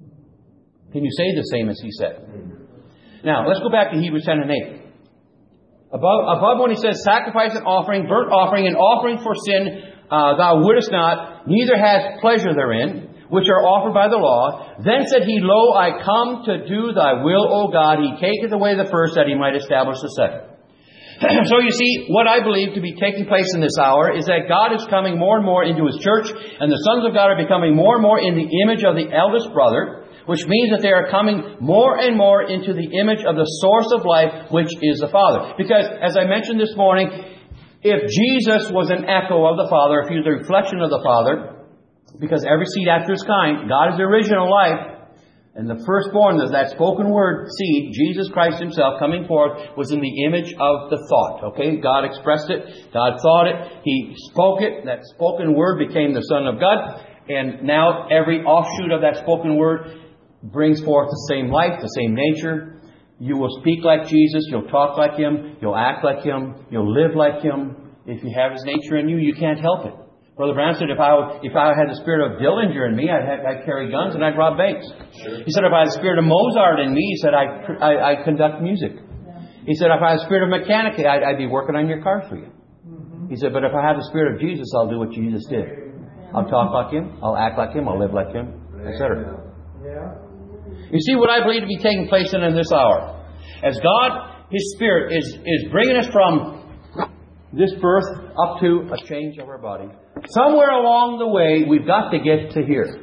Speaker 1: Can you say the same as He said? Now, let's go back to Hebrews ten and eight. Above, above when He says, sacrifice and offering, burnt offering, and offering for sin, uh, thou wouldest not, neither hast pleasure therein, which are offered by the law. Then said He, Lo, I come to do Thy will, O God. He taketh away the first, that He might establish the second. So you see, what I believe to be taking place in this hour is that God is coming more and more into His church, and the sons of God are becoming more and more in the image of the eldest brother, which means that they are coming more and more into the image of the source of life, which is the Father. Because, as I mentioned this morning, if Jesus was an echo of the Father, if He was a reflection of the Father, because every seed after its kind, God is the original life. And the firstborn of that spoken word seed, Jesus Christ Himself coming forth, was in the image of the thought. Okay? God expressed it. God thought it. He spoke it. That spoken word became the Son of God. And now every offshoot of that spoken word brings forth the same life, the same nature. You will speak like Jesus. You'll talk like Him. You'll act like Him. You'll live like Him. If you have His nature in you, you can't help it. Brother Brown said, if I if I had the spirit of Dillinger in me, I'd, have, I'd carry guns and I'd rob banks. Sure. He said, if I had the spirit of Mozart in me, he said, I'd, I, I'd conduct music. Yeah. He said, if I had the spirit of Mechanic, I'd, I'd be working on your car for you. Mm-hmm. He said, but if I have the Spirit of Jesus, I'll do what Jesus did. I'll talk like Him, I'll act like Him, I'll live like Him, et cetera. You see what I believe to be taking place in, in this hour. As God, His Spirit, is, is bringing us from this birth up to a change of our body. Somewhere along the way, we've got to get to here.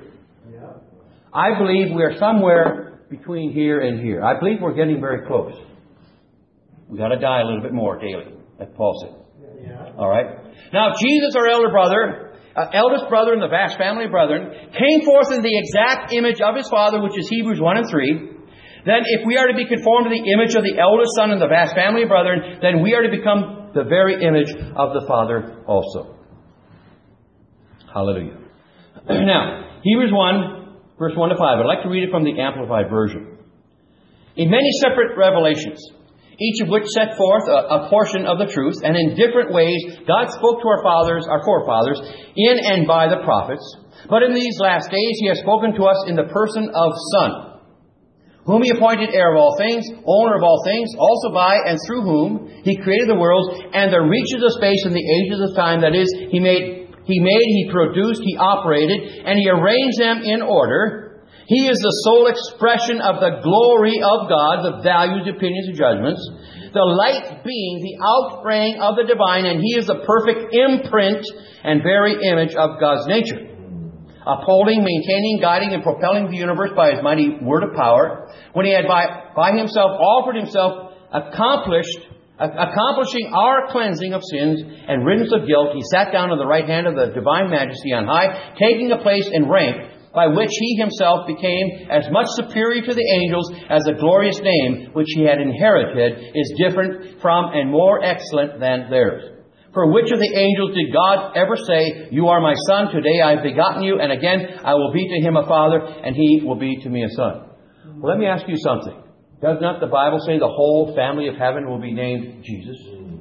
Speaker 1: I believe we are somewhere between here and here. I believe we're getting very close. We've got to die a little bit more daily, like Paul said. Yeah. All right? Now, Jesus, our elder brother, uh, eldest brother in the vast family of brethren, came forth in the exact image of His Father, which is Hebrews one and three. Then, if we are to be conformed to the image of the eldest Son in the vast family of brethren, then we are to become the very image of the Father also. Hallelujah. Now, Hebrews one, verse one to five. I'd like to read it from the Amplified Version. In many separate revelations, each of which set forth a, a portion of the truth, and in different ways God spoke to our fathers, our forefathers, in and by the prophets. But in these last days He has spoken to us in the person of Son, whom He appointed heir of all things, owner of all things, also by and through whom He created the worlds and the reaches of space and the ages of time. That is, He made, He made, He produced, He operated, and He arranged them in order. He is the sole expression of the glory of God, the values, opinions, and judgments. The light being the outfraying of the divine, and He is the perfect imprint and very image of God's nature. Upholding, maintaining, guiding, and propelling the universe by His mighty word of power. When He had by, by Himself offered Himself, accomplished, accomplishing our cleansing of sins and riddance of guilt, He sat down on the right hand of the divine majesty on high, taking a place in rank by which He Himself became as much superior to the angels as the glorious name which He had inherited is different from and more excellent than theirs. For which of the angels did God ever say, "You are my Son, today I have begotten you, and again I will be to him a father, and he will be to me a son"? Well, let me ask you something. Does not the Bible say the whole family of heaven will be named Jesus?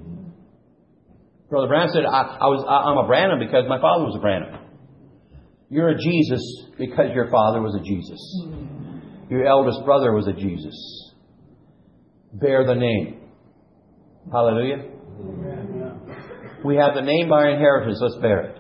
Speaker 1: Brother Branham said, I, I was, I, I'm a Branham because my father was a Branham. You're a Jesus because your father was a Jesus. Your eldest brother was a Jesus. Bear the name. Hallelujah. We have the name by inheritance. Let's bear it.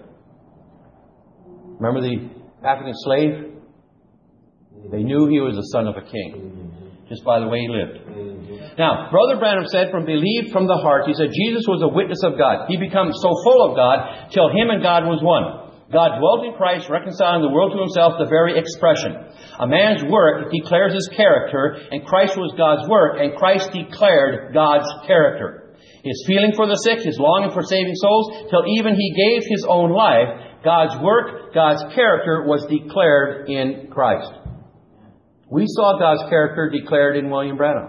Speaker 1: Remember the African slave? They knew he was the son of a king just by the way he lived. Now, Brother Branham said, from believed from the heart, he said, Jesus was a witness of God. He became so full of God till Him and God was one. God dwelt in Christ, reconciling the world to Himself, the very expression. A man's work declares his character, and Christ was God's work, and Christ declared God's character. His feeling for the sick, His longing for saving souls, till even He gave His own life, God's work, God's character was declared in Christ. We saw God's character declared in William Branham.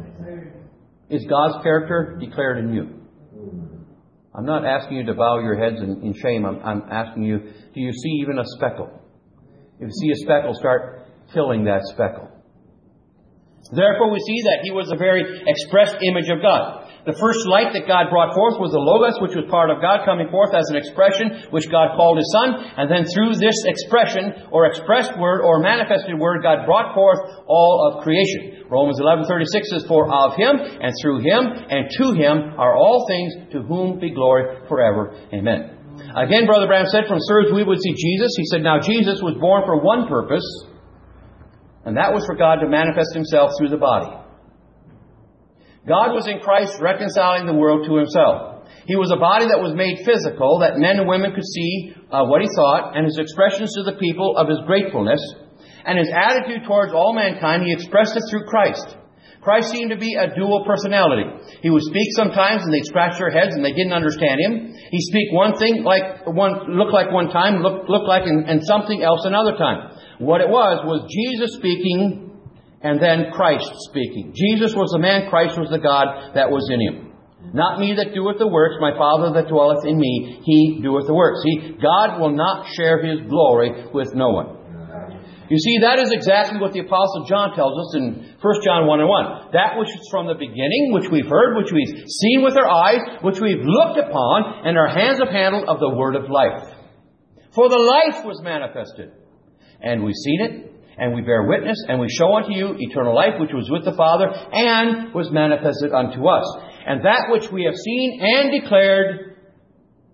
Speaker 1: Is God's character declared in you? I'm not asking you to bow your heads in, in shame. I'm, I'm asking you, do you see even a speckle? If you see a speckle, start filling that speckle. Therefore, we see that He was a very expressed image of God. The first light that God brought forth was the Logos, which was part of God, coming forth as an expression, which God called His Son. And then through this expression, or expressed word, or manifested word, God brought forth all of creation. Romans eleven thirty-six says, "For of Him, and through Him, and to Him are all things, to whom be glory forever. Amen." Again, Brother Branham said, from Sirs we would see Jesus. He said, now Jesus was born for one purpose, and that was for God to manifest Himself through the body. God was in Christ reconciling the world to Himself. He was a body that was made physical, that men and women could see uh, what He thought, and His expressions to the people of His gratefulness, and His attitude towards all mankind. He expressed it through Christ. Christ seemed to be a dual personality. He would speak sometimes and they'd scratch their heads and they didn't understand Him. He'd speak one thing, like one look like one time, look, look like and, and something else another time. What it was, was Jesus speaking and then Christ speaking. Jesus was the man, Christ was the God that was in Him. Not me that doeth the works, my Father that dwelleth in me, He doeth the works. See, God will not share His glory with no one. You see, that is exactly what the Apostle John tells us in First John one and one. That which is from the beginning, which we've heard, which we've seen with our eyes, which we've looked upon, and our hands have handled of the word of life. For the life was manifested, and we've seen it, and we bear witness, and we show unto you eternal life, which was with the Father, and was manifested unto us. And that which we have seen and declared,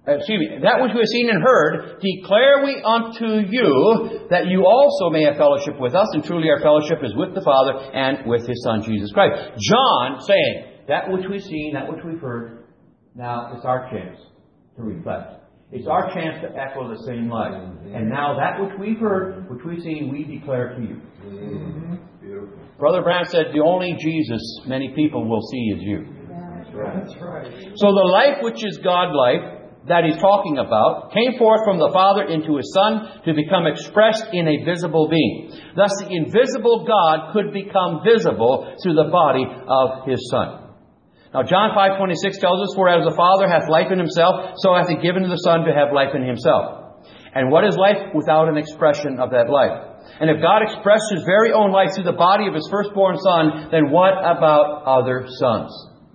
Speaker 1: excuse me, that which we have seen and heard, declare we unto you, that you also may have fellowship with us, and truly our fellowship is with the Father and with His Son, Jesus Christ. John saying, that which we've seen, that which we've heard, now it's our chance to reflect. It's our chance to echo the same life. And now that which we've heard, which we've seen, we declare to you. Mm-hmm. Beautiful. Brother Branham said, the only Jesus many people will see is you.
Speaker 3: That's right. That's right.
Speaker 1: So the life which is God life, that he's talking about, came forth from the Father into His Son to become expressed in a visible being. Thus the invisible God could become visible through the body of His Son. Now John five twenty-six tells us, for as the Father hath life in Himself, so hath He given to the Son to have life in Himself. And what is life without an expression of that life? And if God expressed His very own life through the body of His firstborn Son, then what about other sons?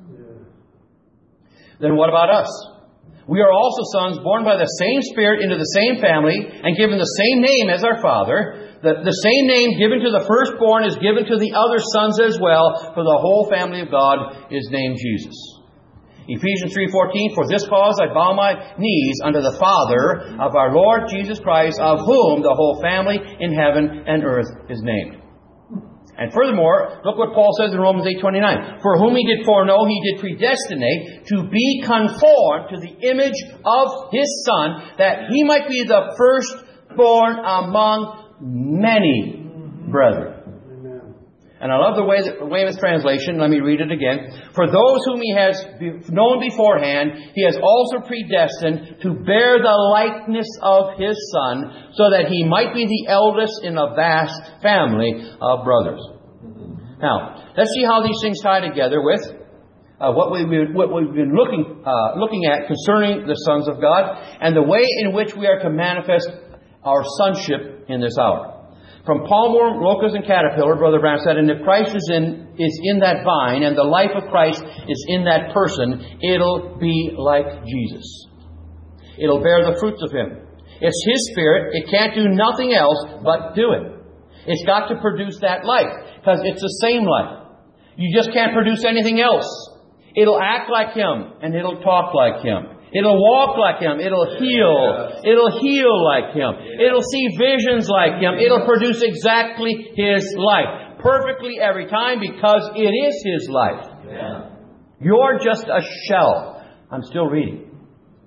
Speaker 1: Then what about us? We are also sons born by the same Spirit into the same family and given the same name as our Father. The, the same name given to the firstborn is given to the other sons as well, for the whole family of God is named Jesus. Ephesians three fourteen, for this cause I bow my knees unto the Father of our Lord Jesus Christ, of whom the whole family in heaven and earth is named. And furthermore, look what Paul says in Romans eight twenty-nine. For whom He did foreknow, He did predestinate to be conformed to the image of His Son, that He might be the firstborn among many brethren. Amen. And I love the way that Weymouth translation. Let me read it again. For those whom He has known beforehand, He has also predestined to bear the likeness of His Son, so that He might be the eldest in a vast family of brothers. Now, let's see how these things tie together with uh, what, we've been, what we've been looking uh, looking at concerning the sons of God, and the way in which we are to manifest our sonship in this hour. From palmworm, locust, and caterpillar, Brother Branham said, and if Christ is in, is in that vine, and the life of Christ is in that person, it'll be like Jesus. It'll bear the fruits of Him. It's His Spirit. It can't do nothing else but do it. It's got to produce that life, because it's the same life. You just can't produce anything else. It'll act like Him, and it'll talk like Him. It'll walk like Him. It'll heal. It'll heal like Him. It'll see visions like Him. It'll produce exactly His life. Perfectly every time, because it is His life. Yeah. You're just a shell. I'm still reading.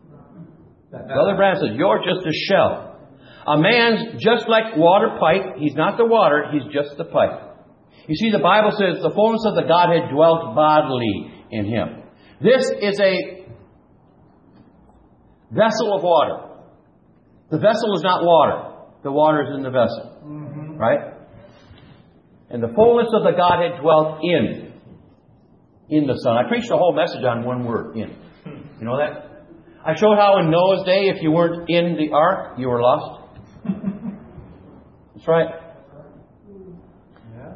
Speaker 1: Brother Branham says, you're just a shell. A man's just like water pipe. He's not the water. He's just the pipe. You see, the Bible says the fullness of the Godhead dwelt bodily in Him. This is a vessel of water. The vessel is not water. The water is in the vessel. Mm-hmm. Right? And the fullness of the Godhead dwelt in. In the Son. I preached a whole message on one word, in. You know that? I showed how in Noah's day, if you weren't in the ark, you were lost. That's right. Yeah.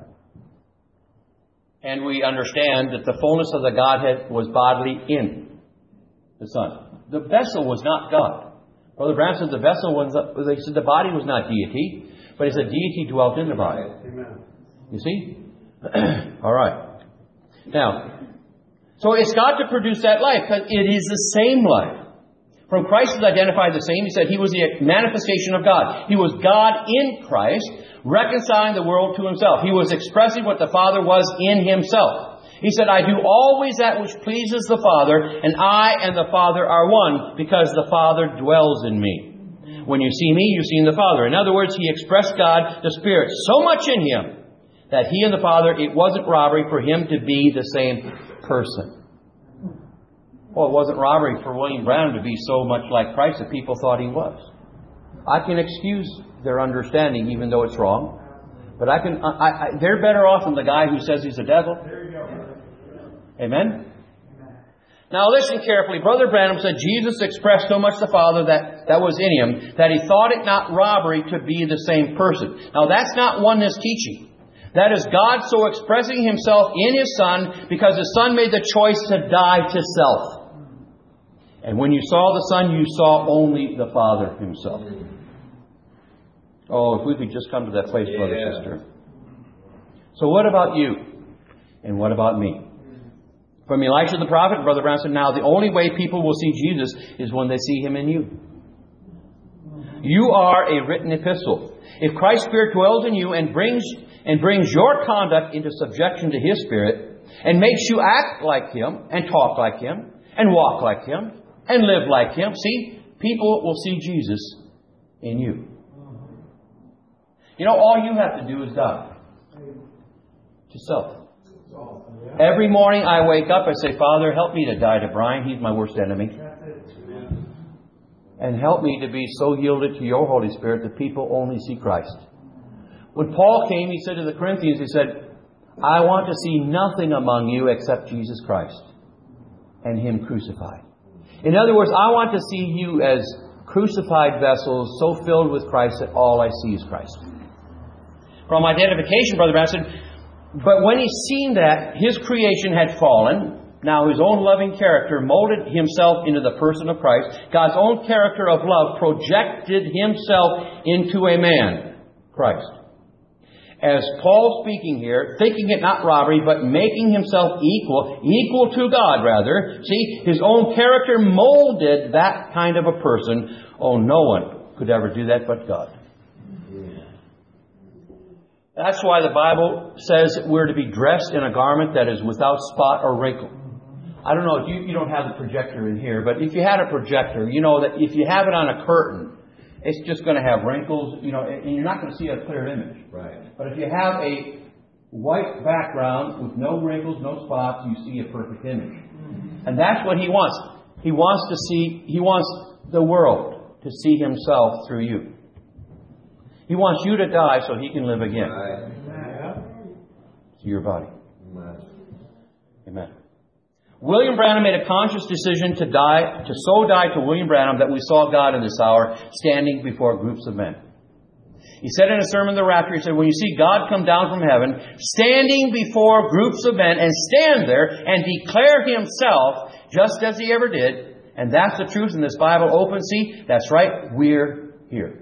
Speaker 1: And we understand that the fullness of the Godhead was bodily in the Son. The vessel was not God. Brother Branham said the vessel was, they said the body was not deity, but he said deity dwelt in the body. Amen. You see? All right. Now, so it's got to produce that life, because it is the same life. From Christ is identified the same. He said He was the manifestation of God. He was God in Christ, reconciling the world to Himself. He was expressing what the Father was in Himself. He said, I do always that which pleases the Father, and I and the Father are one, because the Father dwells in me. When you see me, you've seen the Father. In other words, He expressed God, the Spirit, so much in Him, that He and the Father, it wasn't robbery for Him to be the same person. Well, it wasn't robbery for William Branham to be so much like Christ that people thought he was. I can excuse their understanding, even though it's wrong. But I can. I, I, they're better off than the guy who says he's a devil. Amen? Now listen carefully. Brother Branham said Jesus expressed so much the Father that, that was in Him, that He thought it not robbery to be the same person. Now that's not oneness teaching. That is God so expressing Himself in His Son, because His Son made the choice to die to self. And when you saw the Son, you saw only the Father Himself. Oh, if we could just come to that place, yeah. Brother, sister. So what about you? And what about me? From Elisha the prophet, Brother Brown said, now the only way people will see Jesus is when they see Him in you. You are a written epistle. If Christ's Spirit dwells in you and brings and brings your conduct into subjection to His Spirit and makes you act like Him and talk like Him and walk like Him and live like Him, see, people will see Jesus in you. You know, all you have to do is die to self. Every morning I wake up, I say, Father, help me to die to Brian. He's my worst enemy. And help me to be so yielded to your Holy Spirit that people only see Christ. When Paul came, he said to the Corinthians, he said, I want to see nothing among you except Jesus Christ and Him crucified. In other words, I want to see you as crucified vessels so filled with Christ that all I see is Christ. From identification, Brother Brown said, but when he's seen that his creation had fallen, now his own loving character molded himself into the person of Christ. God's own character of love projected Himself into a man, Christ. As Paul speaking here, thinking it not robbery, but making Himself equal, equal to God rather. See, His own character molded that kind of a person. Oh, no one could ever do that but God. That's why the Bible says we're to be dressed in a garment that is without spot or wrinkle. I don't know if you, you don't have the projector in here, but if you had a projector, you know that if you have it on a curtain, it's just going to have wrinkles, you know, and you're not going to see a clear image.
Speaker 3: Right.
Speaker 1: But if you have a white background with no wrinkles, no spots, you see a perfect image. And that's what He wants. He wants to see, He wants the world to see Himself through you. He wants you to die so He can live again.
Speaker 3: Right.
Speaker 1: To your body.
Speaker 3: Amen.
Speaker 1: Amen. William Branham made a conscious decision to die, to so die to William Branham that we saw God in this hour standing before groups of men. He said in a sermon, The Rapture, he said, when you see God come down from heaven, standing before groups of men and stand there and declare Himself just as He ever did, and that's the truth in this Bible open, see, that's right, we're here.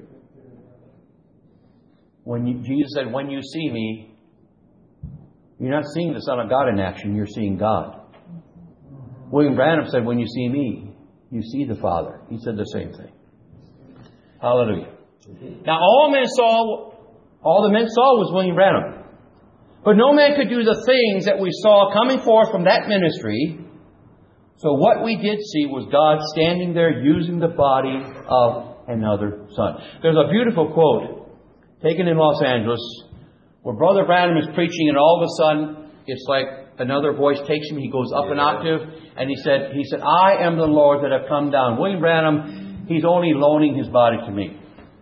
Speaker 1: When you, Jesus said, when you see me, you're not seeing the Son of God in action, you're seeing God. William Branham said, when you see me, you see the Father. He said the same thing. Hallelujah. Now all men saw, all the men saw was William Branham. But no man could do the things that we saw coming forth from that ministry. So what we did see was God standing there using the body of another son. There's a beautiful quote taken in Los Angeles where Brother Branham is preaching and all of a sudden it's like another voice takes him. He goes up an octave and he said, he said, I am the Lord that have come down. William Branham, he's only loaning his body to me.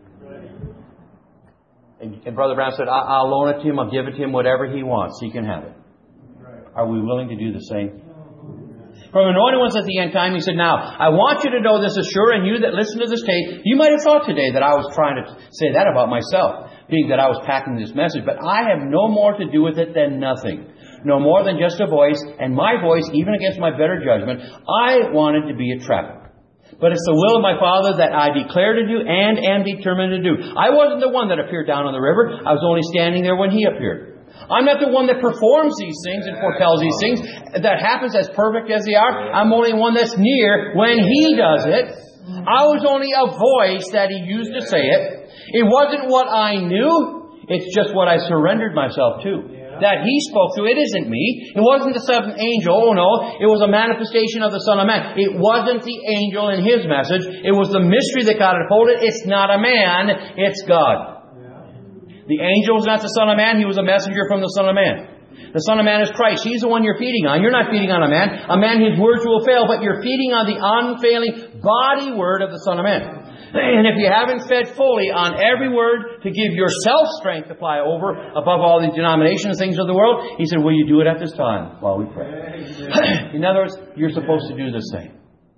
Speaker 1: And, and Brother Branham said, I, I'll loan it to him. I'll give it to him. Whatever he wants, he can have it. Are we willing to do the same? From Anointed Ones at the End Time, he said, now, I want you to know this is sure, and you that listen to this tape, you might have thought today that I was trying to say that about myself, being that I was packing this message, but I have no more to do with it than nothing. No more than just a voice, and my voice, even against my better judgment, I wanted to be a traffic. But it's the will of my Father that I declare to do and am determined to do. I wasn't the one that appeared down on the river. I was only standing there when He appeared. I'm not the one that performs these things and foretells these things. That happens as perfect as they are. I'm only one that's near when He does it. I was only a voice that He used to say it. It wasn't what I knew. It's just what I surrendered myself to. That He spoke to. It isn't me. It wasn't the seventh angel. Oh no. It was a manifestation of the Son of Man. It wasn't the angel in His message. It was the mystery that God unfolded. It's not a man. It's God. The angel was not the Son of Man. He was a messenger from the Son of Man. The Son of Man is Christ. He's the one you're feeding on. You're not feeding on a man. A man, his words will fail, but you're feeding on the unfailing body word of the Son of Man. And if you haven't fed fully on every word to give yourself strength to fly over above all these denominations, things of the world, He said, will you do it at this time while we pray? In other words, you're supposed to do the same.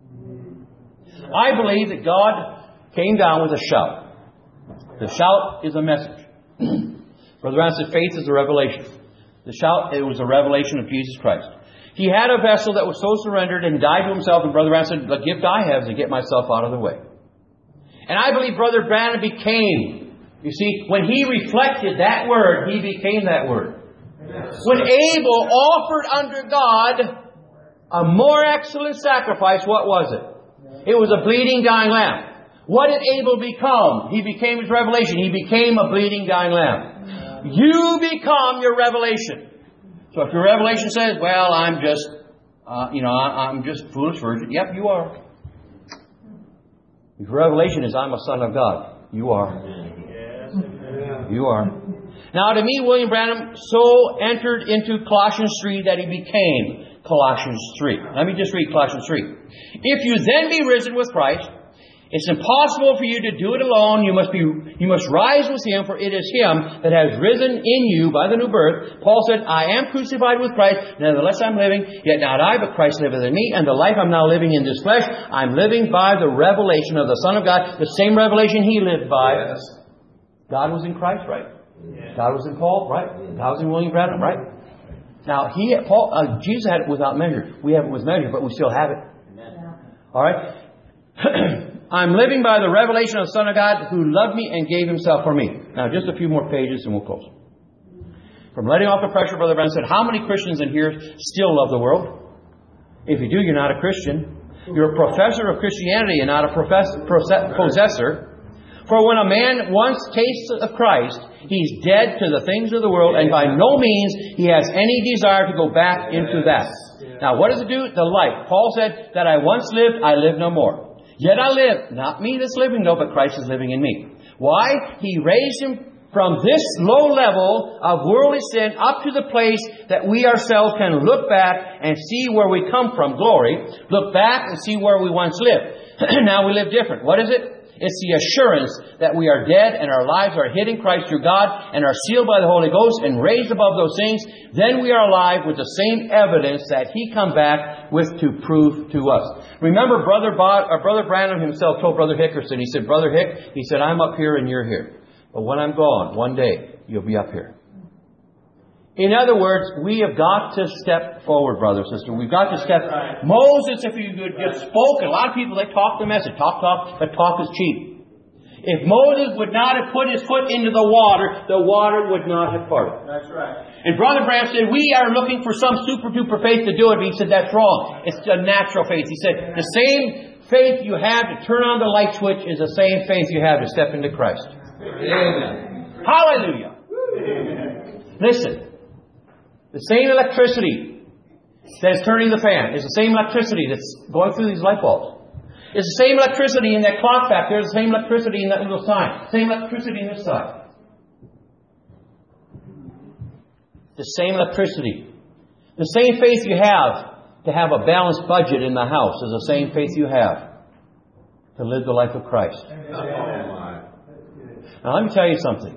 Speaker 1: I believe that God came down with a shout. The shout is a message. Brother Brown said faith is a revelation. The shout, it was a revelation of Jesus Christ. He had a vessel that was so surrendered and died to himself, and Brother Brown said, the gift I have is to get myself out of the way. And I believe Brother Branham became, you see, when he reflected that word, he became that word. When Abel offered unto God A more excellent sacrifice, what was it? It was a bleeding, dying lamb. What did Abel become? He became his revelation. He became a bleeding, dying lamb. You become your revelation. So if your revelation says, well, I'm just, uh, you know, I'm just a foolish virgin. Yep, you are. If your revelation is, I'm a son of God. You are. You are. Now to me, William Branham so entered into Colossians three that he became Colossians three. Let me just read Colossians three. If you then be risen with Christ, it's impossible for you to do it alone. You must be, you must rise with Him, for it is Him that has risen in you by the new birth. Paul said, I am crucified with Christ, nevertheless I'm living, yet not I, but Christ liveth in me, and the life I'm now living in this flesh, I'm living by the revelation of the Son of God, the same revelation He lived by. Yes. God was in Christ, right? Yeah. God was in Paul, right? God was in William Branham, right? Now, he, Paul, uh, Jesus had it without measure. We have it with measure, but we still have it. Yeah. All right? I'm living by the revelation of the Son of God who loved me and gave Himself for me. Now, just a few more pages and we'll close. From letting off the pressure, Brother Branham said, how many Christians in here still love the world? If you do, you're not a Christian. You're a professor of Christianity and not a profess- possessor. For when a man once tastes of Christ, he's dead to the things of the world, and by no means he has any desire to go back into that. Now, what does it do? The life. Paul said that I once lived, I live no more. Yet I live, not me that's living though, but Christ is living in me. Why? He raised Him from this low level of worldly sin up to the place that we ourselves can look back and see where we come from, glory. Look back and see where we once lived. Now we live different. What is it? It's the assurance that we are dead and our lives are hid in Christ through God and are sealed by the Holy Ghost and raised above those things. Then we are alive with the same evidence that He come back with to prove to us. Remember, Brother Bod, or Brother Branham himself told Brother Hickerson, he said, Brother Hick, he said, I'm up here and you're here. But when I'm gone, one day, you'll be up here. In other words, we have got to step forward, brother, sister. We've got to step. Right. Moses, if you could just spoke, a lot of people, they talk the message. Talk, talk, but talk is cheap. If Moses would not have put his foot into the water, the water would not have parted. That's right. And Brother Branham said, we are looking for some super-duper faith to do it. But he said, that's wrong. It's a natural faith. He said, the same faith you have to turn on the light switch is the same faith you have to step into Christ. Amen. Hallelujah. Amen. Listen. The same electricity that is turning the fan is the same electricity that's going through these light bulbs. It's the same electricity in that clock back there. It's the same electricity in that little sign. Same electricity in this side. The same electricity. The same faith you have to have a balanced budget in the house is the same faith you have to live the life of Christ. Now let me tell you something.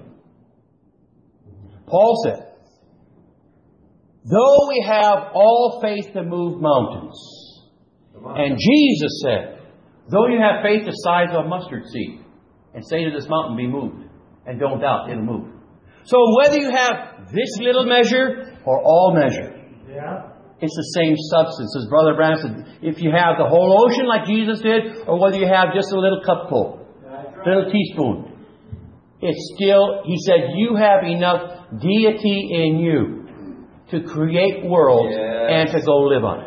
Speaker 1: Paul said, though we have all faith to move mountains. And Jesus said, though you have faith the size of a mustard seed, and say to this mountain, be moved, and don't doubt, it'll move. So whether you have this little measure or all measure, yeah. It's the same substance. As Brother Branham said, if you have the whole ocean like Jesus did, or whether you have just a little cupful, a little teaspoon, it's still, he said, you have enough deity in you to create worlds yes. and to go live on it.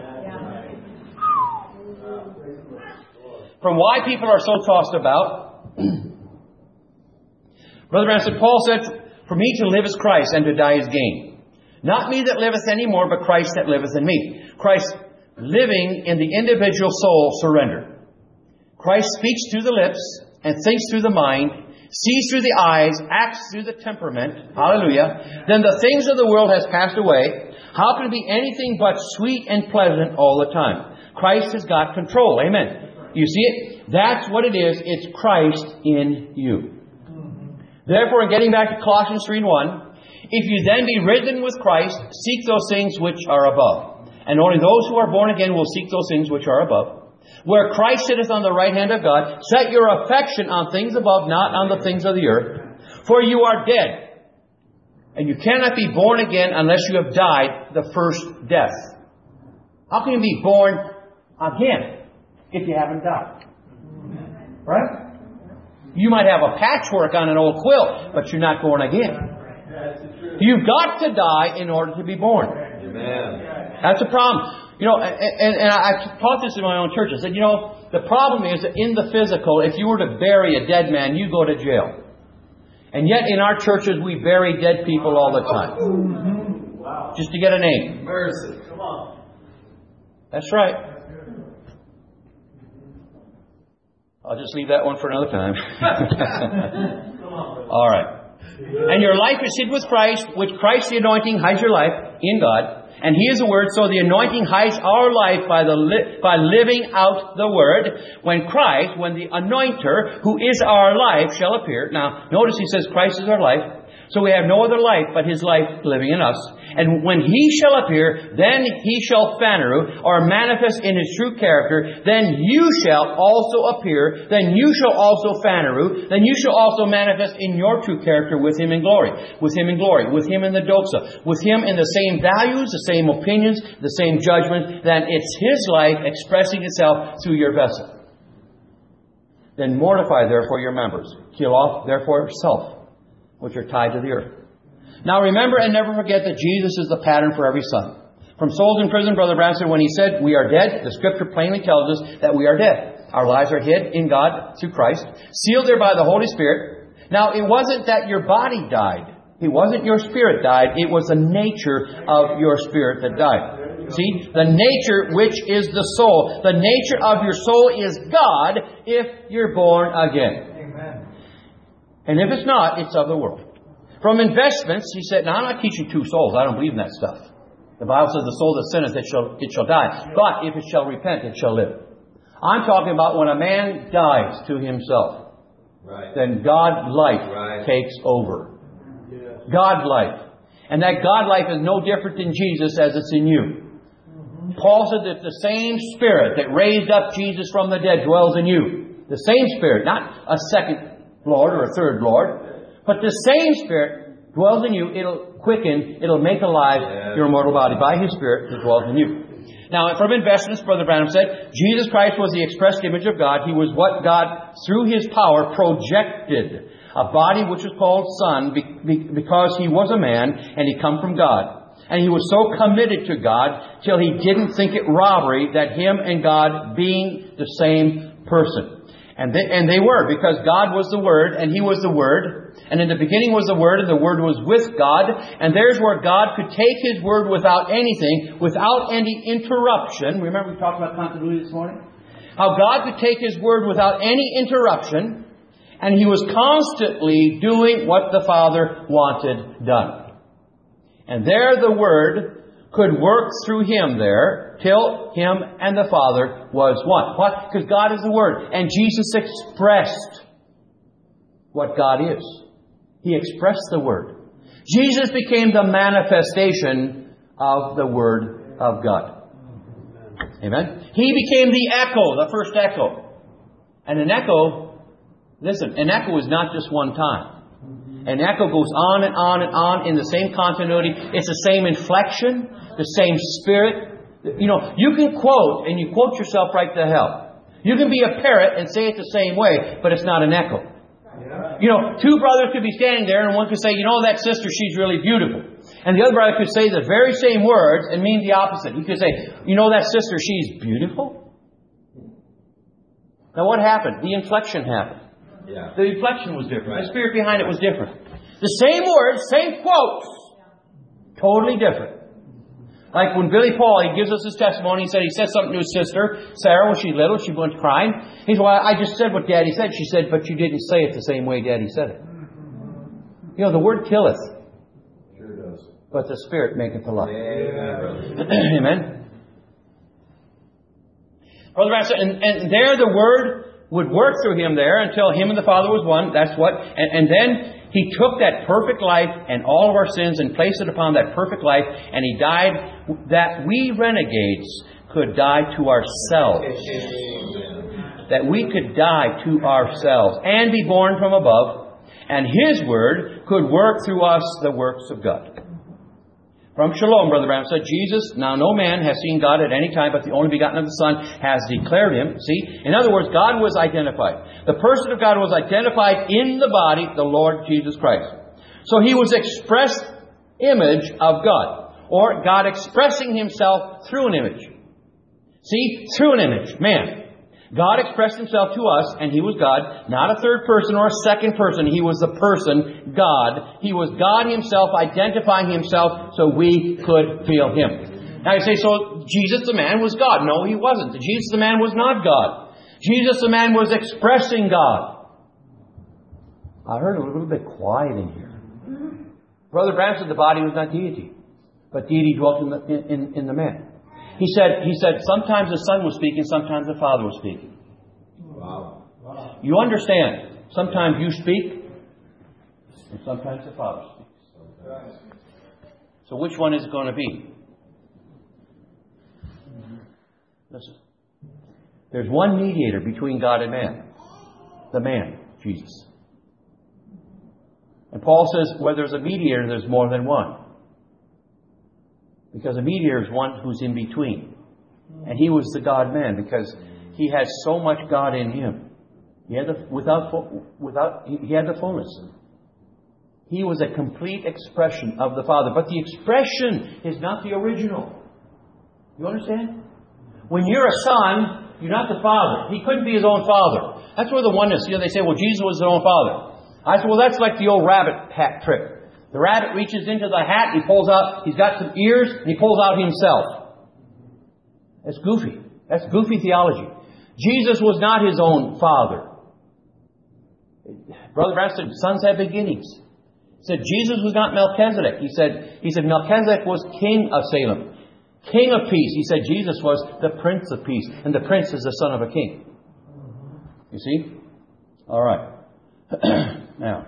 Speaker 1: From why people are so tossed about, Brother Branham said, Paul said, for me to live is Christ and to die is gain. Not me that liveth any more, but Christ that liveth in me. Christ living in the individual soul surrendered. Christ speaks through the lips and thinks through the mind, sees through the eyes, acts through the temperament. Hallelujah. Then the things of the world has passed away. How can it be anything but sweet and pleasant all the time? Christ has got control. Amen. You see it? That's what it is. It's Christ in you. Therefore, in getting back to Colossians three and one, if you then be risen with Christ, seek those things which are above. And only those who are born again will seek those things which are above. Where Christ sitteth on the right hand of God, set your affection on things above, not on the things of the earth. For you are dead, and you cannot be born again unless you have died the first death. How can you be born again if you haven't died? Right? You might have a patchwork on an old quilt, but you're not born again. You've got to die in order to be born. Amen. That's a problem. You know, and, and I taught this in my own church. I said, you know, the problem is that in the physical, if you were to bury a dead man, you go to jail. And yet in our churches, we bury dead people all the time. Wow. Just to get a name.
Speaker 2: Mercy. Come on.
Speaker 1: That's right. I'll just leave that one for another time. All right. And your life is hid with Christ, with Christ the anointing hides your life in God. And He is the Word, so the anointing hides our life by the li- by living out the Word. When Christ, when the anointer, who is our life, shall appear. Now, notice He says Christ is our life. So we have no other life but His life living in us. And when He shall appear, then He shall phaneru, or manifest in His true character. Then you shall also appear. Then you shall also phaneru. Then you shall also manifest in your true character with Him in glory. With Him in glory. With Him in the doxa. With Him in the same values, the same opinions, the same judgment. Then it's His life expressing itself through your vessel. Then mortify therefore your members. Kill off therefore self, which are tied to the earth. Now remember and never forget that Jesus is the pattern for every son. From souls in prison, Brother Branham said, when he said we are dead, the Scripture plainly tells us that we are dead. Our lives are hid in God through Christ, sealed there by the Holy Spirit. Now it wasn't that your body died. It wasn't your spirit died. It was the nature of your spirit that died. See, the nature which is the soul. The nature of your soul is God if you're born again. And if it's not, it's of the world. From investments, he said, now I'm not teaching two souls. I don't believe in that stuff. The Bible says the soul that sinneth, it shall, it shall die. But if it shall repent, it shall live. I'm talking about when a man dies to himself. Right. Then God life right. takes over. Yes. God life. And that God life is no different in Jesus as it's in you. Mm-hmm. Paul said that the same Spirit that raised up Jesus from the dead dwells in you. The same Spirit, not a second Lord or a third Lord. But the same Spirit dwells in you. It'll quicken, it'll make alive yeah. your mortal body by His Spirit that dwells in you. Now, from investments, Brother Branham said, Jesus Christ was the expressed image of God. He was what God, through His power, projected. A body which was called Son because He was a man and He come from God. And He was so committed to God till He didn't think it robbery that Him and God being the same person. And they, and they were, because God was the Word, and He was the Word. And in the beginning was the Word, and the Word was with God. And there's where God could take His Word without anything, without any interruption. Remember we talked about continuity this morning? How God could take His Word without any interruption, and He was constantly doing what the Father wanted done. And there the Word could work through Him there till Him and the Father was one. What? Because God is the Word. And Jesus expressed what God is. He expressed the Word. Jesus became the manifestation of the Word of God. Amen? He became the echo, the first echo. And an echo, listen, an echo is not just one time. An echo goes on and on and on in the same continuity. It's the same inflection, the same spirit. You know, you can quote, and you quote yourself right to hell. You can be a parrot and say it the same way, but it's not an echo. You know, two brothers could be standing there, and one could say, you know, that sister, she's really beautiful. And the other brother could say the very same words and mean the opposite. He could say, you know, that sister, she's beautiful. Now what happened? The inflection happened. Yeah. The inflection was different. Right. The spirit behind it was different. The same words, same quotes, totally different. Like when Billy Paul, he gives us his testimony, he said he said something to his sister, Sarah, when she little, she went crying. He said, well, I just said what Daddy said. She said, but you didn't say it the same way Daddy said it. You know, the word killeth. Sure does. But the Spirit maketh alive. Yeah. Amen. Brother Branham said, and, and there the Word would work through Him there until Him and the Father was one. That's what. And, and then He took that perfect life and all of our sins and placed it upon that perfect life. And He died that we renegades could die to ourselves. That we could die to ourselves and be born from above. And His Word could work through us the works of God. From Shalom, Brother Branham said, Jesus, now no man has seen God at any time, but the only begotten of the Son has declared Him. See? In other words, God was identified. The person of God was identified in the body, the Lord Jesus Christ. So He was expressed image of God. Or God expressing Himself through an image. See, through an image, man. God expressed Himself to us, and He was God, not a third person or a second person. He was the person, God. He was God Himself, identifying Himself so we could feel Him. Now you say, so Jesus the man was God. No, He wasn't. Jesus the man was not God. Jesus the man was expressing God. I heard a little bit quiet in here. Brother Branham said the body was not deity, but deity dwelt in the, in, in the man. He said, he said, sometimes the Son was speaking, sometimes the Father was speaking.
Speaker 2: Wow. Wow.
Speaker 1: You understand? Sometimes you speak, and sometimes the Father speaks. So which one is it going to be? Listen. There's one mediator between God and man. The man, Jesus. And Paul says, where there's a mediator, there's more than one. Because a mediator is one who's in between. And He was the God-man because He had so much God in Him. He had the, without, without, he had the fullness. He was a complete expression of the Father. But the expression is not the original. You understand? When you're a son, you're not the Father. He couldn't be His own Father. That's where the oneness, you know, they say, well, Jesus was His own Father. I said, well, that's like the old rabbit hat trick. The rabbit reaches into the hat, he pulls out, he's got some ears, and he pulls out himself. That's goofy. That's goofy theology. Jesus was not His own Father. Brother Branham said, sons have beginnings. He said, Jesus was not Melchizedek. He said, he said Melchizedek was king of Salem. King of peace. He said Jesus was the Prince of Peace. And the Prince is the son of a king. You see? All right. Now,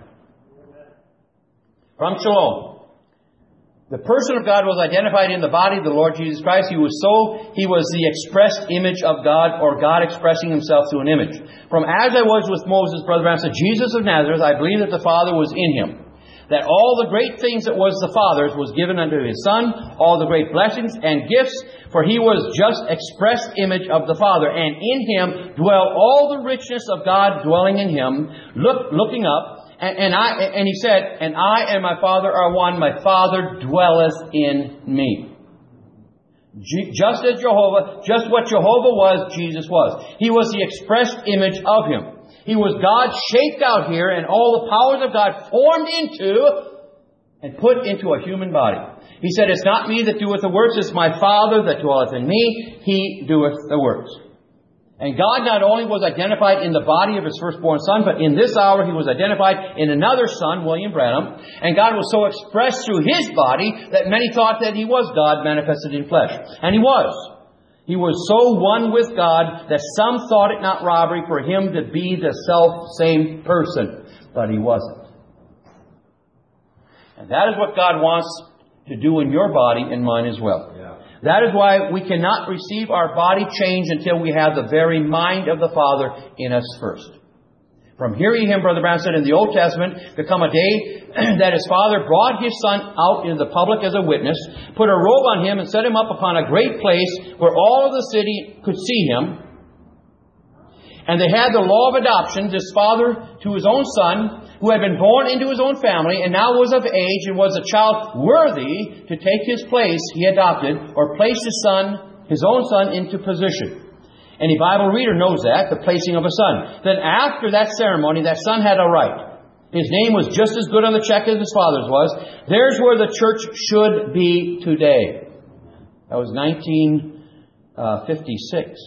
Speaker 1: from Shalom. The person of God was identified in the body of the Lord Jesus Christ. He was so, He was the expressed image of God, or God expressing Himself through an image. From as I was with Moses, Brother Branham said, Jesus of Nazareth, I believe that the Father was in Him. That all the great things that was the Father's was given unto His Son, all the great blessings and gifts, for He was just expressed image of the Father. And in Him dwell all the richness of God dwelling in Him, look, looking up. And, and I and He said, and I and my Father are one. My Father dwelleth in me. G- just as Jehovah, just what Jehovah was, Jesus was. He was the expressed image of Him. He was God shaped out here, and all the powers of God formed into and put into a human body. He said, it's not me that doeth the works, it's my Father that dwelleth in me. He doeth the works. And God not only was identified in the body of His firstborn Son, but in this hour He was identified in another Son, William Branham. And God was so expressed through His body that many thought that He was God manifested in flesh. And He was. He was so one with God that some thought it not robbery for Him to be the self-same person. But He wasn't. And that is what God wants to do in your body and mine as well. Yeah. That is why we cannot receive our body change until we have the very mind of the Father in us first. From hearing Him, Brother Branham said, in the Old Testament, there come a day that His Father brought His Son out into the public as a witness, put a robe on Him, and set Him up upon a great place where all of the city could see Him. And they had the law of adoption, this Father to His own Son, who had been born into His own family, and now was of age, and was a child worthy to take His place He adopted, or place His Son, His own Son, into position. Any Bible reader knows that, the placing of a son. Then after that ceremony, that son had a right. His name was just as good on the check as his father's was. There's where the church should be today. That was nineteen fifty-six.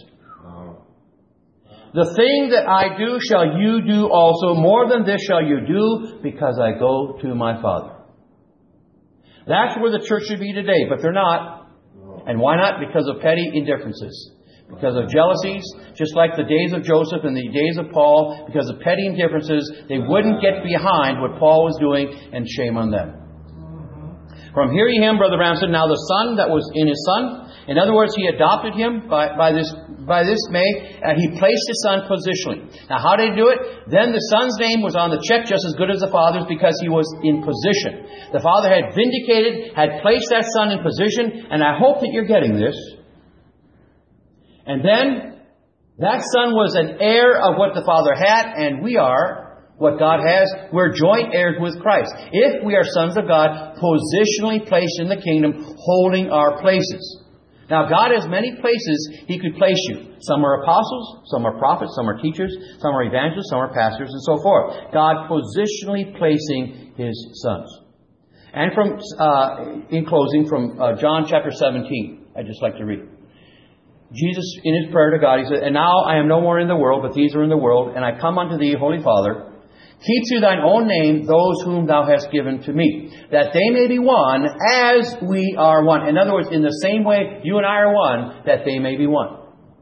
Speaker 1: The thing that I do shall you do also. More than this shall you do, because I go to my Father. That's where the church should be today, but they're not. And why not? Because of petty indifferences. Because of jealousies, just like the days of Joseph and the days of Paul, because of petty indifferences, they wouldn't get behind what Paul was doing, and shame on them. From hearing Him, Brother Branham said, now the Son that was in His Son, in other words, He adopted Him by, by this by this May, and He placed His Son positionally. Now, how did He do it? Then the Son's name was on the check just as good as the Father's, because He was in position. The Father had vindicated, had placed that Son in position, and I hope that you're getting this. And then, that Son was an heir of what the Father had, and we are what God has. We're joint heirs with Christ. If we are sons of God, positionally placed in the kingdom, holding our places. Now, God has many places He could place you. Some are apostles, some are prophets, some are teachers, some are evangelists, some are pastors, and so forth. God positionally placing His sons. And from, uh, in closing, from uh, John chapter seventeen, I'd just like to read. Jesus, in His prayer to God, He said, "And now I am no more in the world, but these are in the world, and I come unto Thee, Holy Father. Keep to Thine own name those whom Thou hast given to me, that they may be one as we are one." In other words, in the same way you and I are one, that they may be one.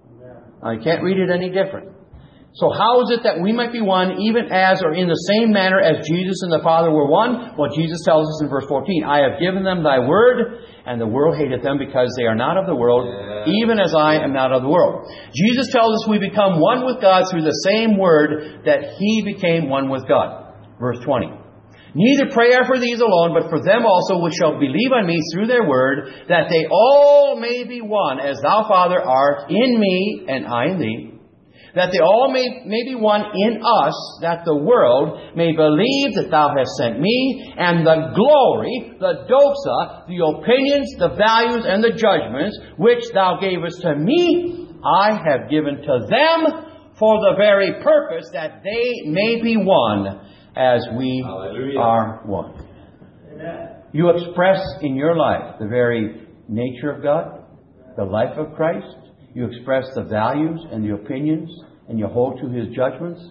Speaker 1: I can't read it any different. So how is it that we might be one, even as or in the same manner as Jesus and the Father were one? Well, Jesus tells us in verse fourteen, "I have given them Thy word, and the world hated them because they are not of the world, even as I am not of the world." Jesus tells us we become one with God through the same word that He became one with God. Verse twenty. "Neither pray I for these alone, but for them also which shall believe on me through their word, that they all may be one, as Thou, Father, art in me, and I in Thee. That they all may, may be one in us, that the world may believe that Thou hast sent me, and the glory, the doxa, the opinions, the values, and the judgments, which Thou gavest to me, I have given to them, for the very purpose that they may be one, as we Hallelujah. Are one." Amen. You express in your life the very nature of God, the life of Christ. You express the values and the opinions, and you hold to His judgments.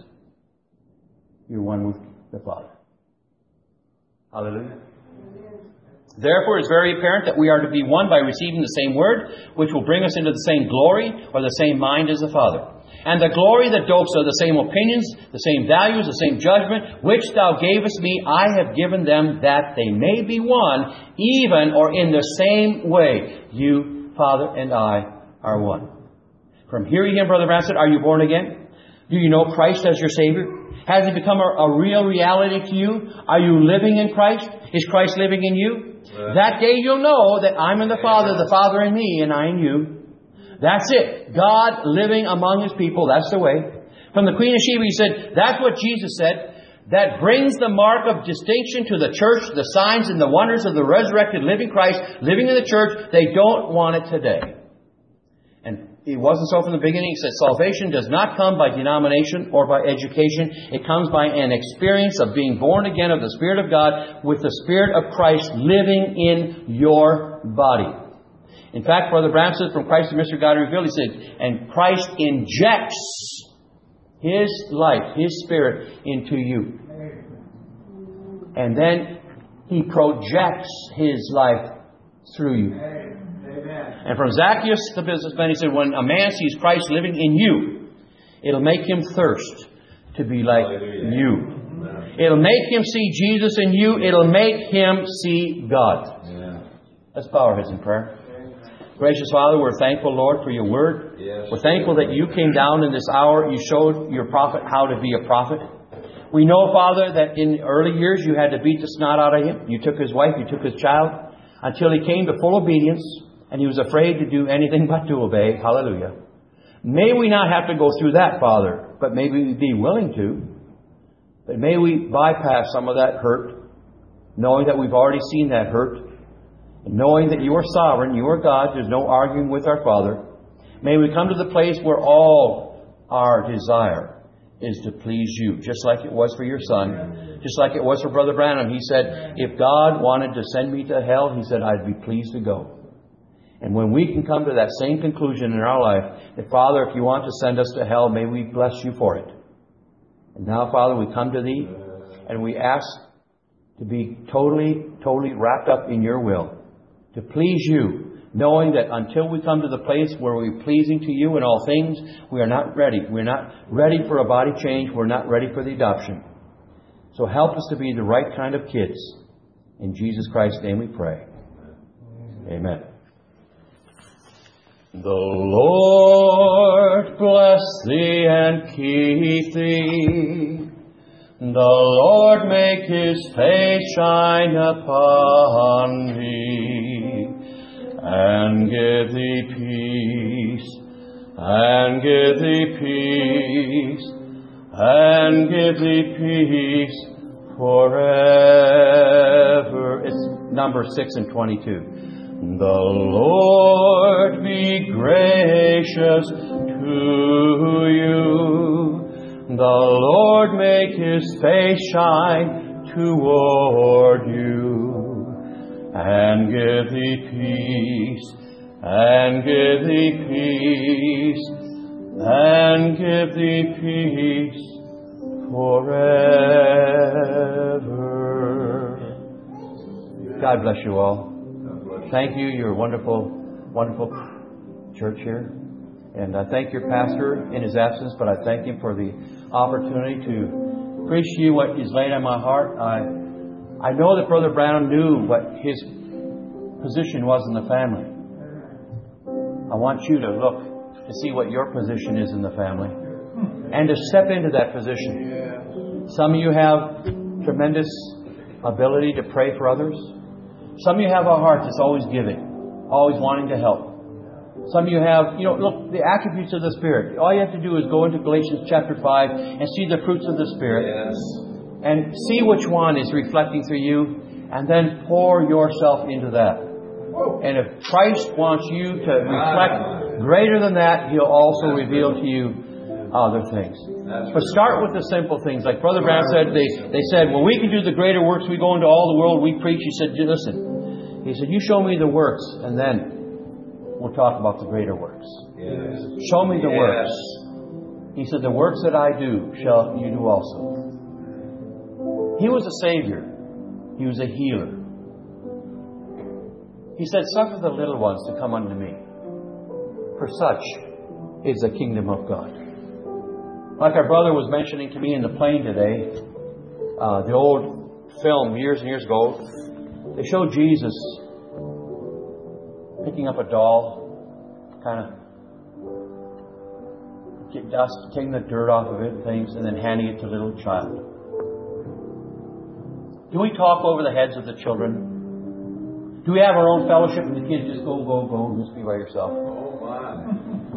Speaker 1: You're one with the Father. Hallelujah. "Therefore it is very apparent that we are to be one by receiving the same word, which will bring us into the same glory or the same mind as the Father. And the glory, the doxa, the same opinions, the same values, the same judgment, which Thou gavest me, I have given them, that they may be one, even or in the same way. You, Father, and I are one." From hearing Him, Brother Branson, are you born again? Do you know Christ as your Savior? Has He become a, a real reality to you? Are you living in Christ? Is Christ living in you? Yeah. That day you'll know that I'm in the Father, the Father in me, and I in you. That's it. God living among His people. That's the way. From the Queen of Sheba, He said, that's what Jesus said. That brings the mark of distinction to the church, the signs and the wonders of the resurrected living Christ living in the church. They don't want it today. And it wasn't so from the beginning. He said salvation does not come by denomination or by education. It comes by an experience of being born again of the Spirit of God, with the Spirit of Christ living in your body. In fact, Brother Branham says, from Christ the mystery of God revealed, he said, and Christ injects His life, His Spirit into you. And then He projects His life through you. Amen. And from Zacchaeus the businessman, he said, when a man sees Christ living in you, it'll make him thirst to be like Hallelujah. You. Amen. It'll make him see Jesus in you. It'll make him see God. Yeah. Let's bow our heads in prayer. Gracious Father, we're thankful, Lord, for Your Word. Yes. We're thankful that You came down in this hour. You showed Your prophet how to be a prophet. We know, Father, that in early years You had to beat the snot out of him. You took his wife, You took his child, until he came to full obedience, and he was afraid to do anything but to obey. Hallelujah. May we not have to go through that, Father, but may we be willing to. But may we bypass some of that hurt, knowing that we've already seen that hurt, and knowing that You are sovereign, You are God, there's no arguing with our Father. May we come to the place where all our desire is to please You, just like it was for Your Son, just like it was for Brother Branham. He said, if God wanted to send me to hell, he said, I'd be pleased to go. And when we can come to that same conclusion in our life, that Father, if You want to send us to hell, may we bless You for it. And now, Father, we come to Thee and we ask to be totally, totally wrapped up in Your will, to please You, knowing that until we come to the place where we're pleasing to You in all things, we are not ready. We're not ready for a body change. We're not ready for the adoption. So help us to be the right kind of kids. In Jesus Christ's name we pray. Amen. The Lord bless thee and keep thee. The Lord make His face shine upon thee, and give thee peace, and give thee peace, and give thee peace forever. It's number six and twenty-two. The Lord be gracious to you. The Lord make His face shine toward you, and give thee peace, and give thee peace, and give thee peace forever. God bless you all. Thank you. You're a wonderful, wonderful church here. And I thank your pastor in his absence, but I thank him for the opportunity to preach to you what he's laid on my heart. I I know that Brother Branham knew what his position was in the family. I want you to look to see what your position is in the family and to step into that position. Some of you have tremendous ability to pray for others. Some of you have a heart that's always giving, always wanting to help. Some of you have, you know, look, the attributes of the Spirit. All you have to do is go into Galatians chapter five and see the fruits of the Spirit.
Speaker 2: Yes.
Speaker 1: And see which one is reflecting through you, and then pour yourself into that. And if Christ wants you to reflect greater than that, He'll also reveal to you other things. But start with the simple things. Like Brother Brown said, they, they said, well, we can do the greater works. We go into all the world, we preach. He said, listen. He said, you show me the works, and then we'll talk about the greater works.
Speaker 2: Yes.
Speaker 1: Show me the
Speaker 2: Yes.
Speaker 1: works. He said, the works that I do shall you do also. He was a Savior. He was a healer. He said, suffer the little ones to come unto me, for such is the kingdom of God. Like our brother was mentioning to me in the plane today, uh, the old film years and years ago, they showed Jesus picking up a doll, kind of get dust, taking the dirt off of it and things, and then handing it to a little child. Do we talk over the heads of the children? Do we have our own fellowship and the kids just go, go, go, and just be by yourself?
Speaker 2: Oh, my.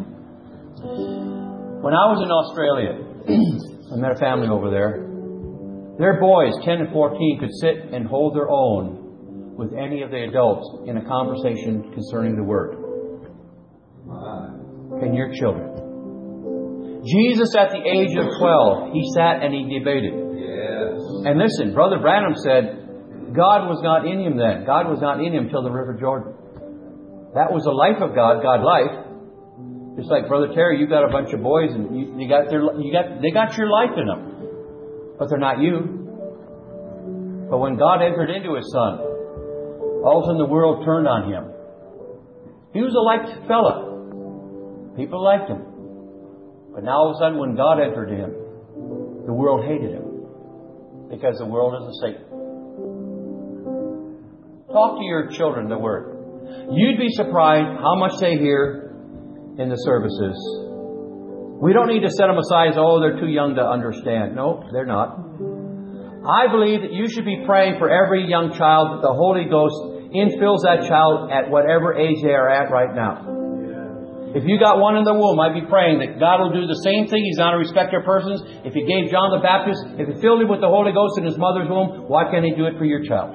Speaker 1: When I was in Australia, I met a family over there. Their boys, ten and fourteen, could sit and hold their own with any of the adults in a conversation concerning the Word.
Speaker 2: My.
Speaker 1: Can your children? Jesus, at the age of twelve, He sat and He debated.
Speaker 2: Yes.
Speaker 1: And listen, Brother Branham said, God was not in him then. God was not in him till the River Jordan. That was the life of God, God life. Just like Brother Terry, you got a bunch of boys, and you, you got their, you got, they got your life in them, but they're not you. But when God entered into His Son, all of a sudden the world turned on Him. He was a liked fella. People liked Him. But now all of a sudden, when God entered Him, the world hated Him. Because the world is of Satan. Talk to your children the Word. You'd be surprised how much they hear in the services. We don't need to set them aside as, oh, they're too young to understand. No, they're not. I believe that you should be praying for every young child that the Holy Ghost infills that child at whatever age they are at right now. If you got one in the womb, I'd be praying that God will do the same thing. He's not a respecter of persons. If He gave John the Baptist, if He filled him with the Holy Ghost in his mother's womb, why can't He do it for your child?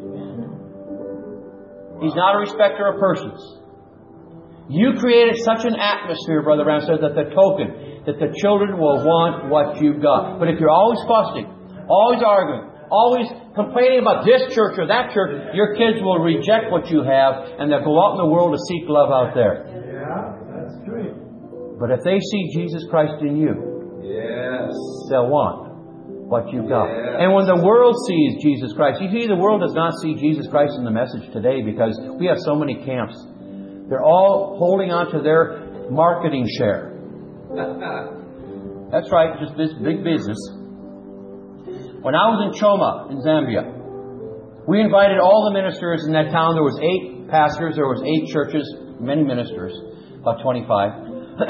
Speaker 1: He's not a respecter of persons. You created such an atmosphere, Brother Brown said, that the token, that the children will want what you've got. But if you're always fussing, always arguing, always complaining about this church or that church, your kids will reject what you have, and they'll go out in the world to seek love out there. But if they see Jesus Christ in you,
Speaker 2: Yes.
Speaker 1: they'll want what you've got.
Speaker 2: Yes.
Speaker 1: And when the world sees Jesus Christ, you see, the world does not see Jesus Christ in the message today because we have so many camps. They're all holding on to their marketing share. That's right, just this big business. When I was in Choma, in Zambia, we invited all the ministers in that town. There was eight pastors, there was eight churches, many ministers, about twenty-five.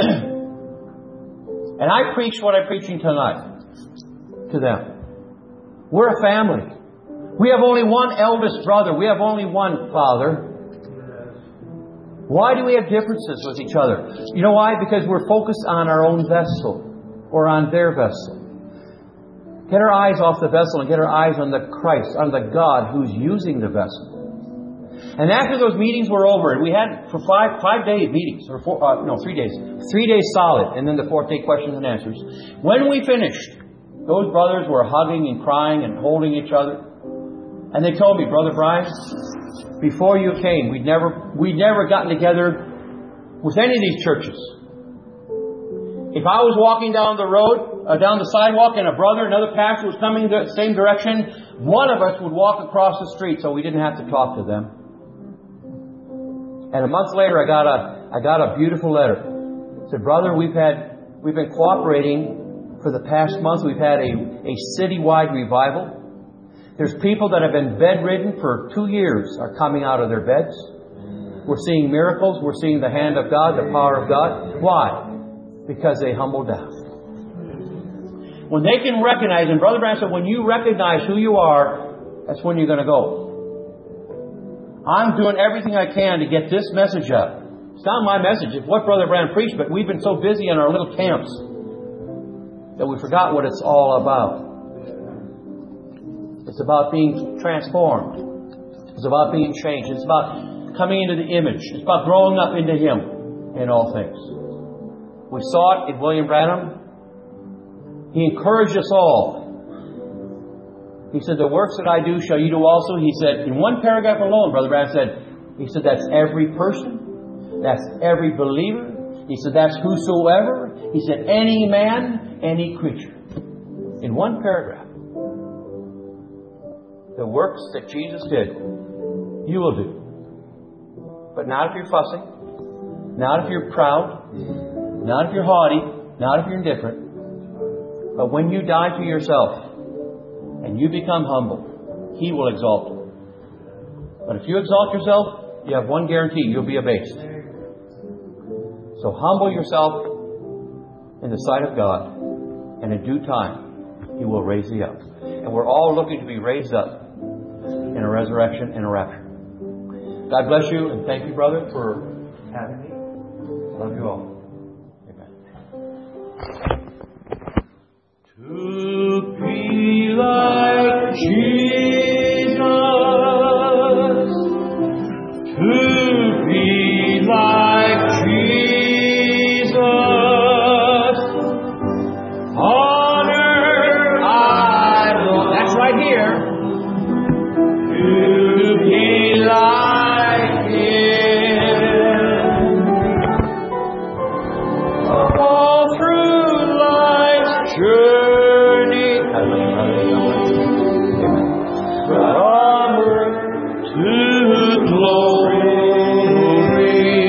Speaker 1: And I preached what I'm preaching tonight to them. We're a family. We have only one eldest brother. We have only one father. Why do we have differences with each other? You know why? Because we're focused on our own vessel or on their vessel. Get our eyes off the vessel and get our eyes on the Christ, on the God who's using the vessel. And after those meetings were over, and we had for five five day meetings, or four, uh, no, three days, three days solid, and then the fourth day questions and answers. When we finished, those brothers were hugging and crying and holding each other. And they told me, Brother Brian, before you came, we'd never we'd never gotten together with any of these churches. If I was walking down the road, uh, down the sidewalk, and a brother, another pastor was coming the same direction, one of us would walk across the street so we didn't have to talk to them. And a month later, I got a I got a beautiful letter. It said, Brother, we've had we've been cooperating for the past month. We've had a, a citywide revival. There's people that have been bedridden for two years are coming out of their beds. We're seeing miracles. We're seeing the hand of God, the power of God. Why? Because they humble down. When they can recognize, and Brother Branham said, when you recognize who you are, that's when you're going to go. I'm doing everything I can to get this message up. It's not my message. It's what Brother Branham preached, but we've been so busy in our little camps that we forgot what it's all about. It's about being transformed. It's about being changed. It's about coming into the image. It's about growing up into Him in all things. We saw it in William Branham. He encouraged us all. He said, the works that I do shall you do also. He said, in one paragraph alone, Brother Branham said, he said, that's every person. That's every believer. He said, that's whosoever. He said, any man, any creature. In one paragraph. The works that Jesus did, you will do. But not if you're fussing. Not if you're proud. Not if you're haughty. Not if you're indifferent. But when you die to yourself and you become humble, He will exalt you. But if you exalt yourself, you have one guarantee: you'll be abased. So humble yourself in the sight of God, and in due time He will raise you up. And we're all looking to be raised up in a resurrection and a rapture. God bless you, and thank you, brother, for having me. Love you all. To be like Jesus, to be like Jesus, honor I will. That's right here. To be like Him, all through life's journey, from earth to glory,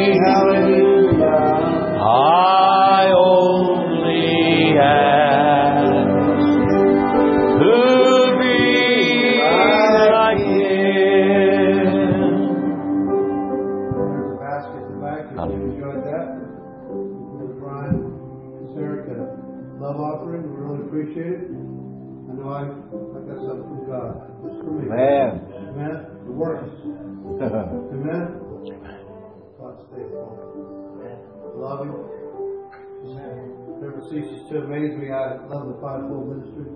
Speaker 1: I only ask to be like Him.
Speaker 3: There's a basket in the back. If you enjoyed that, Brother Brian, Sarah, got a love offering. We really appreciate it. I know I, I got something from God. Just for me.
Speaker 2: Man.
Speaker 3: Amen. It works. Amen. God's faithful. Love Him. Never ceases to amaze me. I love the fivefold ministry.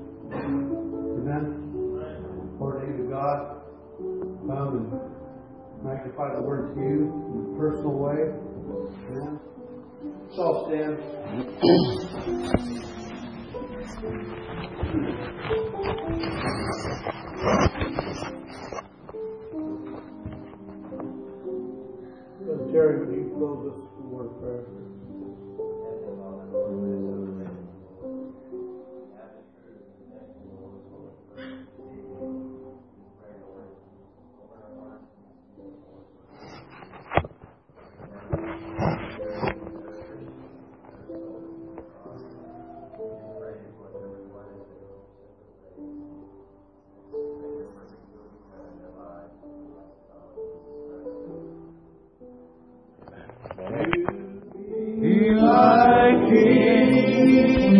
Speaker 3: Amen. According to God, come and magnify the word to you in a personal way. Amen. Let's all stand. Brother Terry, would you close us with a word of prayer?
Speaker 1: Be like Jesus.